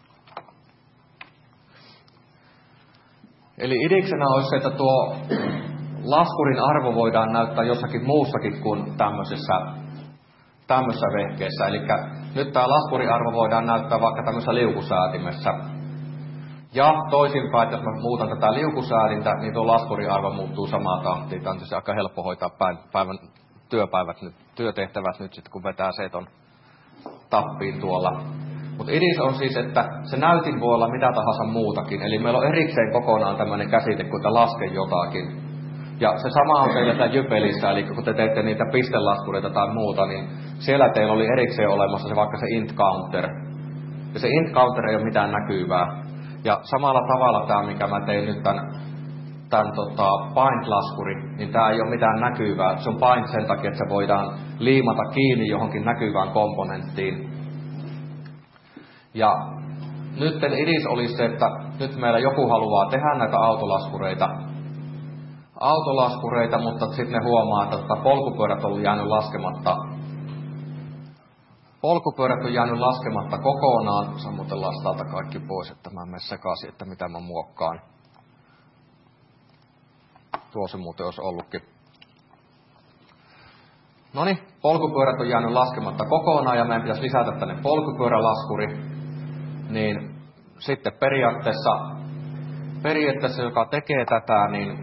Eli idiksenä olisi se, että tuo laskurin arvo voidaan näyttää jossakin muussakin kuin tämmöisessä, tämmöisessä vehkeessä. Eli nyt tämä laskuriarvo voidaan näyttää vaikka tämmöisessä liukusäätimessä. Ja toisinpäin, että jos mä muutan tätä liukusäädintä, niin tuo laskuriarvo muuttuu samaan tahtiin. Tämä on tietysti aika helppo hoitaa päivän työpäivät nyt, työtehtävät nyt sitten, kun vetää se ton tappiin tuolla. Mutta idis on siis, että se näytin voi olla mitä tahansa muutakin. Eli meillä on erikseen kokonaan tämmöinen käsite, kun te laske jotakin. Ja se sama on teillä täällä Jypelissä, eli kun te teette niitä pistelaskureita tai muuta, niin siellä teillä oli erikseen olemassa se vaikka se int counter. Ja se int counter ei ole mitään näkyvää. Ja samalla tavalla tämä, mikä mä tein nyt tämän, tämän tota, bind-laskuri, niin tämä ei ole mitään näkyvää. Se on bind sen takia, että se voidaan liimata kiinni johonkin näkyvään komponenttiin. Ja nyt idis olisi se, että nyt meillä joku haluaa tehdä näitä autolaskureita, autolaskureita, mutta sitten ne huomaa, että tota polkupyörät on jäänyt laskematta. Polkupyörät on jäänyt laskematta kokonaan. Sammutellaan täältä kaikki pois, että mä en mene sekaisin, että mitä mä muokkaan. Tuo se muuten olisi ollutkin. Noniin, polkupyörät on jäänyt laskematta kokonaan ja meidän pitäisi lisätä tänne polkupyörälaskuri. Niin sitten periaatteessa, periaatteessa joka tekee tätä, niin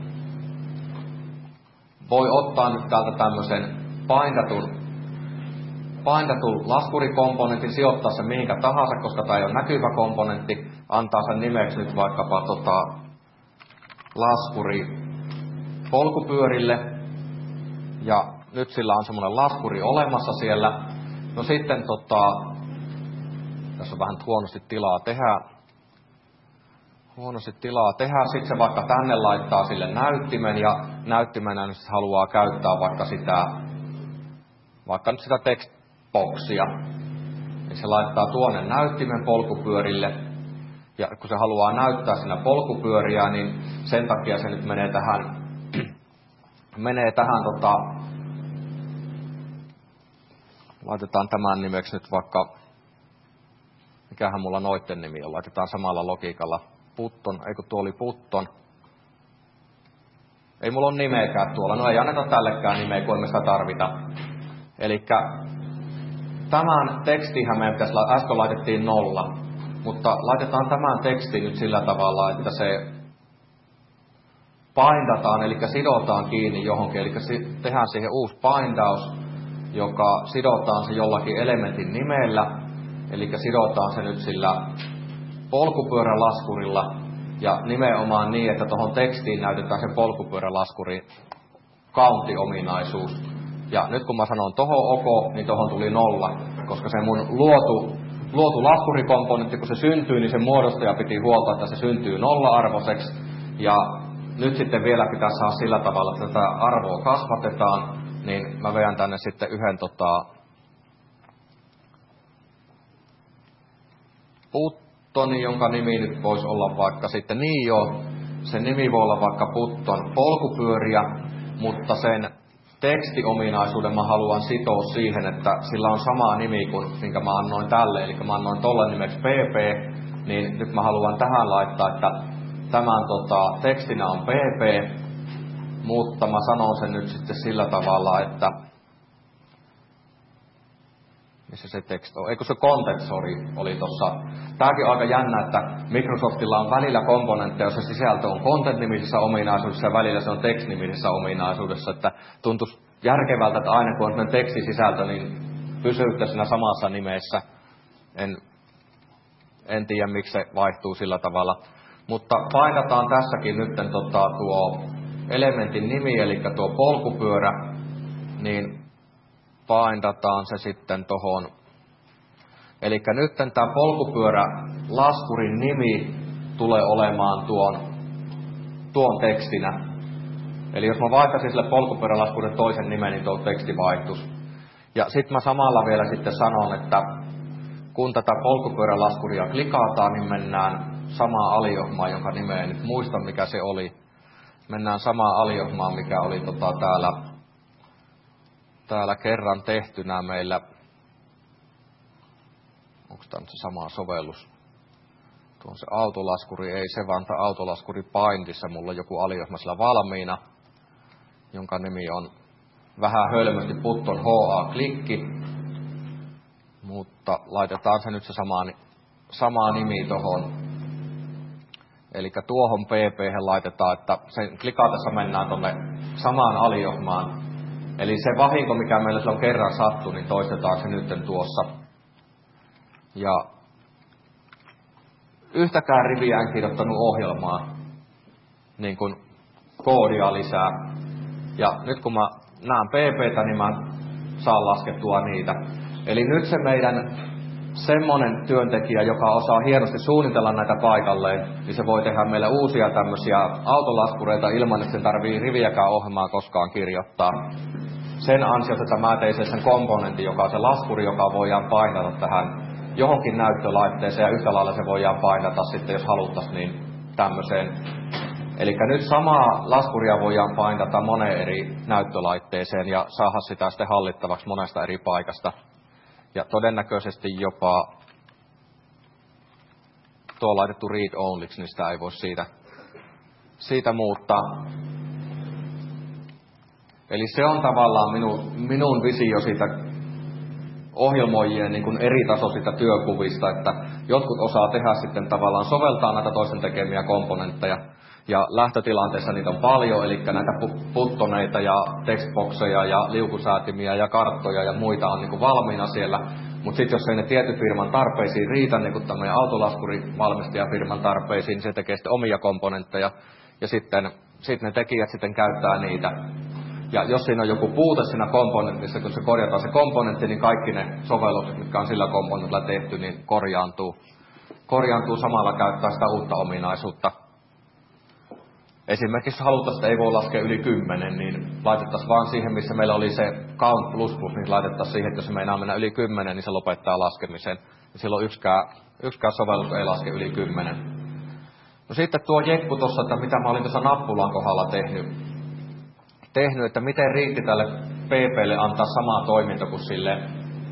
voi ottaa nyt täältä tämmöisen paindatun, paindatun laskurikomponentin, sijoittaa sen mihinkä tahansa, koska tämä ei ole näkyvä komponentti, antaa sen nimeksi nyt vaikkapa tota, laskuri polkupyörille, ja nyt sillä on semmoinen laskuri olemassa siellä. No sitten tota, tässä on vähän huonosti tilaa tehdä. Huonosti tilaa tehdä. Sitten se vaikka tänne laittaa sille näyttimen ja näyttimenä nyt haluaa käyttää vaikka sitä, vaikka nyt sitä textboxia. Niin se laittaa tuonne näyttimen polkupyörille. Ja kun se haluaa näyttää siinä polkupyöriä, niin sen takia se nyt menee tähän, menee tähän tota, laitetaan tämän nimeksi nyt vaikka, mikähän mulla noitten nimi on, laitetaan samalla logiikalla Putton, eikö tuo oli Putton. Ei mulla ole nimeäkään tuolla, no ei anneta tällekään nimeä, kun emme sitä tarvita. Elikkä tämän tekstiinhän meidän pitäisi, äsken laitettiin nolla, mutta laitetaan tämän tekstin nyt sillä tavalla, että se bindataan, eli sidotaan kiinni johonkin, eli tehdään siihen uusi bindaus, joka sidotaan se jollakin elementin nimellä, eli sidotaan se nyt sillä polkupyörälaskurilla, ja nimenomaan niin, että tuohon tekstiin näytetään se polkupyörälaskurin counti-ominaisuus. Ja nyt kun mä sanon tohon OK, niin tohon tuli nolla, koska se mun luotu, luotu laskurikomponentti, kun se syntyy, niin sen muodostaja piti huolta, että se syntyy nolla-arvoiseksi. Ja nyt sitten vielä pitää saada sillä tavalla, että tätä arvoa kasvatetaan, niin mä vedän tänne sitten yhden tota, Puttonin, jonka nimi nyt voisi olla vaikka sitten, niin joo, sen nimi voi olla vaikka Putton polkupyöriä, mutta sen tekstiominaisuuden mä haluan sitoa siihen, että sillä on sama nimi kuin minkä mä annoin tälle, eli mä annoin tolle nimeksi P P, niin nyt mä haluan tähän laittaa, että tämän tota, tekstinä on P P, mutta mä sanon sen nyt sitten sillä tavalla, että missä se teksti on, eikö se content, sorry, oli tossa. Tääkin on aika jännä, että Microsoftilla on välillä komponentteja, jossa sisältö on content-nimisessä ominaisuudessa ja välillä se on text-nimisessä ominaisuudessa, että tuntuisi järkevältä, että aina kun on tekstisisältö, niin pysytte siinä samassa nimessä. En, en tiedä, miksi se vaihtuu sillä tavalla. Mutta painataan tässäkin nyt tota, tuo elementin nimi, eli tuo polkupyörä, niin paindataan se sitten tohon. Eli nyt tämä polkupyörä laskurin nimi tulee olemaan tuon, tuon tekstinä. Eli jos mä vaihtaisin sille polkupyörälaskurin toisen nimen, niin tuo teksti vaihtuisi. Ja sitten mä samalla vielä sitten sanon, että kun tätä polkupyörälaskuria klikataan, niin mennään samaan aliohmaan, jonka nimeä en nyt muista, mikä se oli. Mennään samaan aliohmaan, mikä oli tota täällä, täällä kerran tehtynä meillä. Onko tämä nyt se sama sovellus? Tuo on se autolaskuri, ei se vaan tämä autolaskuri Bindissa. Mulla on joku aliohma sillä valmiina, jonka nimi on vähän hölmösti Putton H A-klikki. Mutta laitetaan se nyt se sama, sama nimi tuohon. Eli tuohon P P laitetaan, että sen klikatessa mennään tuonne samaan aliohmaan. Eli se vahinko, mikä meillä silloin kerran sattui, niin toistetaan se nyt tuossa. Ja yhtäkään riviä en kirjoittanut ohjelmaa, niin kuin koodia lisää. Ja nyt kun mä näen P P:tä, niin mä saan laskettua niitä. Eli nyt se meidän semmonen työntekijä, joka osaa hienosti suunnitella näitä paikalleen, niin se voi tehdä meille uusia tämmöisiä autolaskureita ilman, että sen tarvii riviäkään ohjelmaa koskaan kirjoittaa. Sen ansiosta, että mä tein sen komponentin, joka on se laskuri, joka voidaan painata tähän johonkin näyttölaitteeseen, ja yhtä lailla se voidaan painata sitten, jos haluttaisiin, niin tämmöiseen. Eli nyt samaa laskuria voidaan painata moneen eri näyttölaitteeseen ja saada sitä sitten hallittavaksi monesta eri paikasta. Ja todennäköisesti jopa tuo on laitettu read onlyksi, niin sitä ei voi siitä, siitä muuttaa. Eli se on tavallaan minun, minun visio siitä ohjelmoijien niin kuin eri tasoisista työkuvista, että jotkut osaa tehdä sitten tavallaan soveltaa näitä toisen tekemiä komponentteja. Ja lähtötilanteessa niitä on paljon, eli näitä puttoneita ja textboxeja ja liukusäätimiä ja karttoja ja muita on niin kuin valmiina siellä. Mutta sitten jos ei ne tietyn firman tarpeisiin riitä, niin kuin tämmöinen autolaskurivalmistajafirman tarpeisiin, niin se tekee sitten omia komponentteja. Ja sitten sit ne tekijät sitten käyttää niitä. Ja jos siinä on joku puute siinä komponentissa, kun se korjataan se komponentti, niin kaikki ne sovellukset, mitkä on sillä komponentilla tehty, niin korjaantuu. Korjaantuu samalla käyttää sitä uutta ominaisuutta. Esimerkiksi jos haluttaisiin, että ei voi laskea yli kymmenen, niin laitettaisiin vaan siihen, missä meillä oli se count plus plus, niin laitettaisiin siihen, että jos se meinaa mennä yli kymmenen, niin se lopettaa laskemisen. Ja silloin yksikään, yksikään sovellus ei laske yli kymmenen. No sitten tuo jekku tuossa, että mitä mä olin tuossa nappulan kohdalla tehnyt, tehnyt, että miten riitti tälle P P:lle antaa sama toiminto kuin sille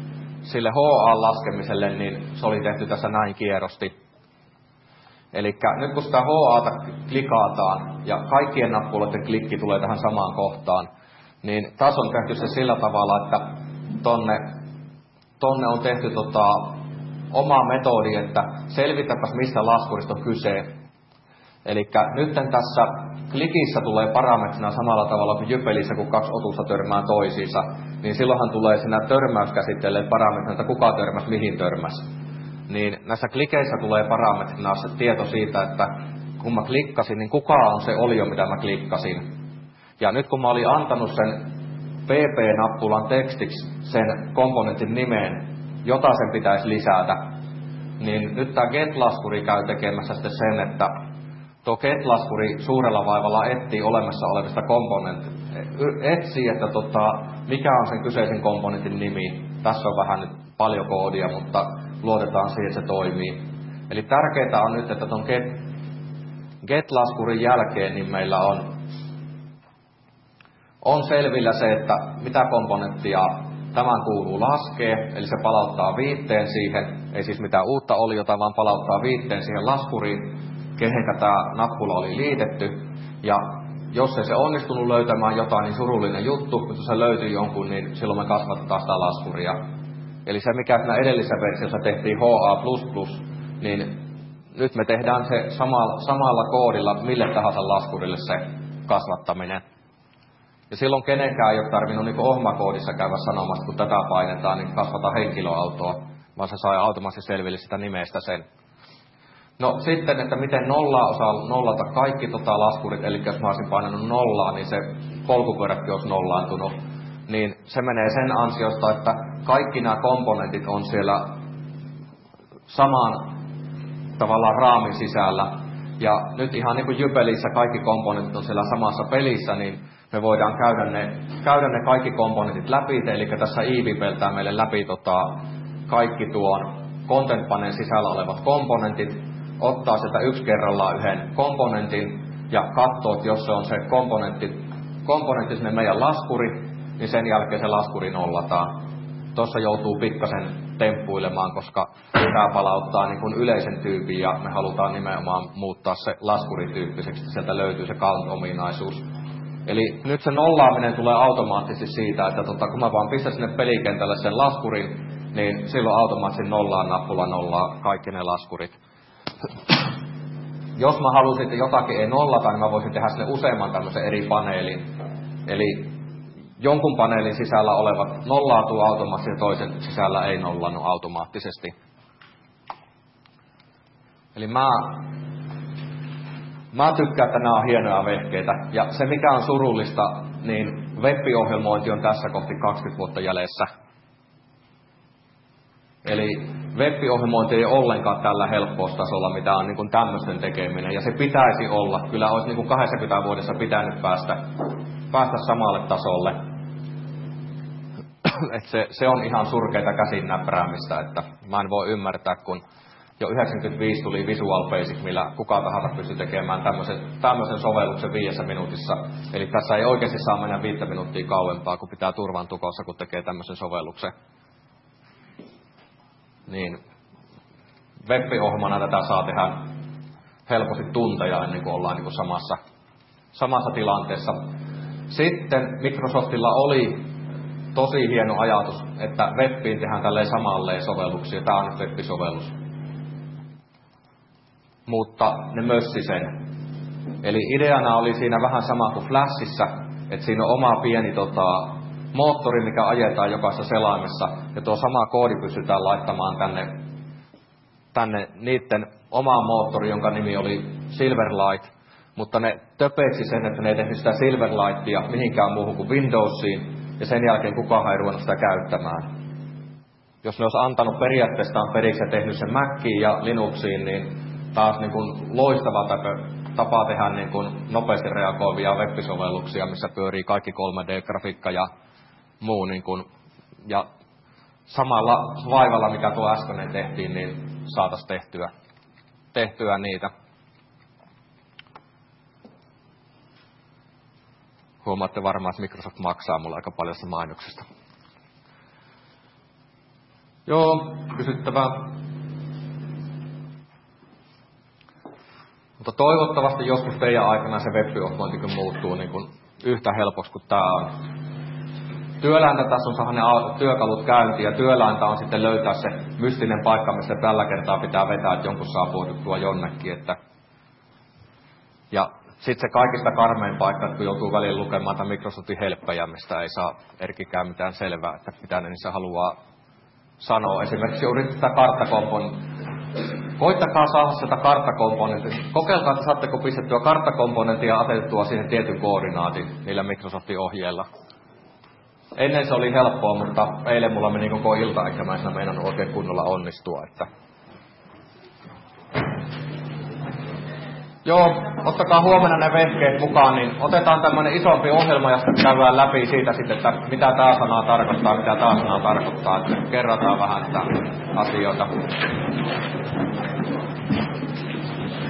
sille H A-laskemiselle, niin se oli tehty tässä näin kierrosti. Eli nyt kun sitä H A:ta klikataan ja kaikkien nappuloiden klikki tulee tähän samaan kohtaan, niin taas on tehty se sillä tavalla, että tonne, tonne on tehty tota, oma metodi, että selvitäpäs mistä laskurista on kyse. Eli nyt tässä klikissä tulee parametrina samalla tavalla kuin jypelissä, kun kaksi otusta törmää toisiinsa, niin silloinhan tulee siinä törmäyskäsitteelle parametrina, että kuka törmäsi, mihin törmäsi. Niin näissä klikeissä tulee parametrina se tieto siitä, että kun mä klikkasin, niin kuka on se olio, mitä mä klikkasin. Ja nyt kun mä olin antanut sen P P-nappulan tekstiksi sen komponentin nimeen, jota sen pitäisi lisätä, niin nyt tämä get-laskuri käy tekemässä sitten sen, että tuo get-laskuri suurella vaivalla etsii olemassa olevista komponentteja. Etsii, että tota, mikä on sen kyseisen komponentin nimi. Tässä on vähän nyt paljon koodia, mutta luotetaan siihen, että se toimii. Eli tärkeää on nyt, että tuon get, get-laskurin jälkeen niin meillä on, on selvillä se, että mitä komponenttia tämän kuuluu laskea. Eli se palauttaa viitteen siihen, ei siis mitään uutta oliota, vaan palauttaa viitteen siihen laskuriin, kehenkä tämä nappula oli liitetty. Ja jos ei se onnistunut löytämään jotain, niin surullinen juttu, kun se löytyy jonkun, niin silloin me kasvatetaan sitä laskuria. Eli se, mikä siinä edellisessä versiossa tehtiin H A plus plus, niin nyt me tehdään se samalla, samalla koodilla mille tahansa laskurille se kasvattaminen. Ja silloin kenenkään ei ole tarvinnut niin ohjelmakoodissa käydä sanomassa, kun tätä painetaan, niin kasvata henkilöautoa, vaan se sai automaattisesti selville sitä nimestä sen. No sitten, että miten nollaa osaa nollata kaikki tota laskurit, eli jos mä olisin painanut nollaa, niin se polkupyöräkin olisi nollaantunut. Niin se menee sen ansiosta, että kaikki nämä komponentit on siellä saman tavallaan raamin sisällä. Ja nyt ihan niin kuin jypelissä kaikki komponentit on siellä samassa pelissä, niin me voidaan käydä ne, käydä ne kaikki komponentit läpi. Eli tässä Eevee peltää meille läpi tota, kaikki tuon content paneen sisällä olevat komponentit, ottaa sieltä yksi kerrallaan yhden komponentin ja katsoo, että jos se on se komponentti, komponentti sinne meidän laskuri, niin sen jälkeen se laskuri nollataan. Tuossa joutuu pikkasen temppuilemaan, koska tämä palauttaa niin kuin yleisen tyypin ja me halutaan nimenomaan muuttaa se laskurityyppiseksi, että sieltä löytyy se count-ominaisuus. Eli nyt se nollaaminen tulee automaattisesti siitä, että tota, kun mä vaan pistän sinne pelikentälle sen laskurin, niin silloin automaattisesti nollaan nappula nollaa kaikki ne laskurit. Jos mä halusin, että jotakin ei nollata, niin mä voisin tehdä sinne useamman tämmöisen eri paneelin. Eli jonkun paneelin sisällä olevat nollautuu automaattisesti ja toisen sisällä ei nollannut automaattisesti. Eli mä, mä tykkään, että nämä on hienoja vehkeitä. Ja se mikä on surullista, niin web-ohjelmointi on tässä kohti kaksikymmentä vuotta jäljessä. Eli web-ohjelmointi ei ole ollenkaan tällä helppoustasolla, mitä on niin kuin tämmöisten tekeminen. Ja se pitäisi olla. Kyllä olisi niin kuin kaksikymmentä vuodessa pitänyt päästä, päästä samalle tasolle. Et se, se on ihan surkeita käsin näpräämistä, että mä en voi ymmärtää, kun jo yhdeksänkymmentäviisi tuli Visual Basic, millä kuka tahansa pystyi tekemään tämmöisen, tämmöisen sovelluksen viidessä minuutissa. Eli tässä ei oikeasti saa mennä viittä minuuttia kauempaa, kun pitää turvan tukossa, kun tekee tämmöisen sovelluksen. Niin web-ohjelmana tätä saa tehdä helposti tunteja ennen kuin ollaan niin kuin samassa, samassa tilanteessa. Sitten Microsoftilla oli tosi hieno ajatus, että webbiin tehdään tälleen samalleen sovelluksia. Tämä on nyt web-sovellus. Mutta ne mössi sen. Eli ideana oli siinä vähän sama kuin Flashissa, että siinä on oma pieni tota, moottori, mikä ajetaan jokaisessa selaimessa, ja tuo sama koodi pystytään laittamaan tänne, tänne niiden omaan moottori, jonka nimi oli Silverlight, mutta ne töpeiksi sen, että ne ei tehnyt sitä Silverlightia mihinkään muuhun kuin Windowsiin, ja sen jälkeen kukaan ei ruvennut sitä käyttämään. Jos ne olisi antanut periaatteestaan periksi ja tehnyt sen Maciin ja Linuxiin, niin taas niin kuin loistava tapa tehdä niin kuin nopeasti reagoivia web-sovelluksia, missä pyörii kaikki kolme D-grafiikka ja muu. Niin kuin, ja samalla vaivalla, mikä tuo äsken tehtiin, niin saataisiin tehtyä, tehtyä niitä. Huomaatte varmaan, että Microsoft maksaa mulle aika paljon sitä mainoksesta. Joo, kysyttävää. Mutta toivottavasti joskus teidän aikana se web-ohjelmointi muuttuu niin kuin yhtä helpoksi kuin tämä on. Työlääntä tässä on saada ne työkalut käyntiin ja työlääntä on sitten löytää se mystinen paikka, missä tällä kertaa pitää vetää, että jonkun saa puhuttua jonnekin. Että... Ja sitten se kaikista karmein paikka, että kun joutuu väliin lukemaan tämän Microsoftin helppejä, mistä ei saa erkikään mitään selvää, että mitä ne niissä haluaa sanoa. Esimerkiksi yritetään sitä karttakomponenttia. Koittakaa saada sitä karttakomponenttia. Kokeilkaa, että saatteko pistettyä karttakomponenttia ja asetettua siihen tietyn koordinaatin niillä Microsoftin ohjeilla. Ennen se oli helppoa, mutta eilen mulla meni koko ilta, eikä mä en meinannut oikein kunnolla onnistua. Että... Joo, ottakaa huomenna ne vehkeet mukaan, niin otetaan tämmönen isompi ohjelma ja sitten käydään läpi siitä sitten, että mitä tää sana tarkoittaa, mitä tää sana tarkoittaa, että kerrataan vähän sitä asioita.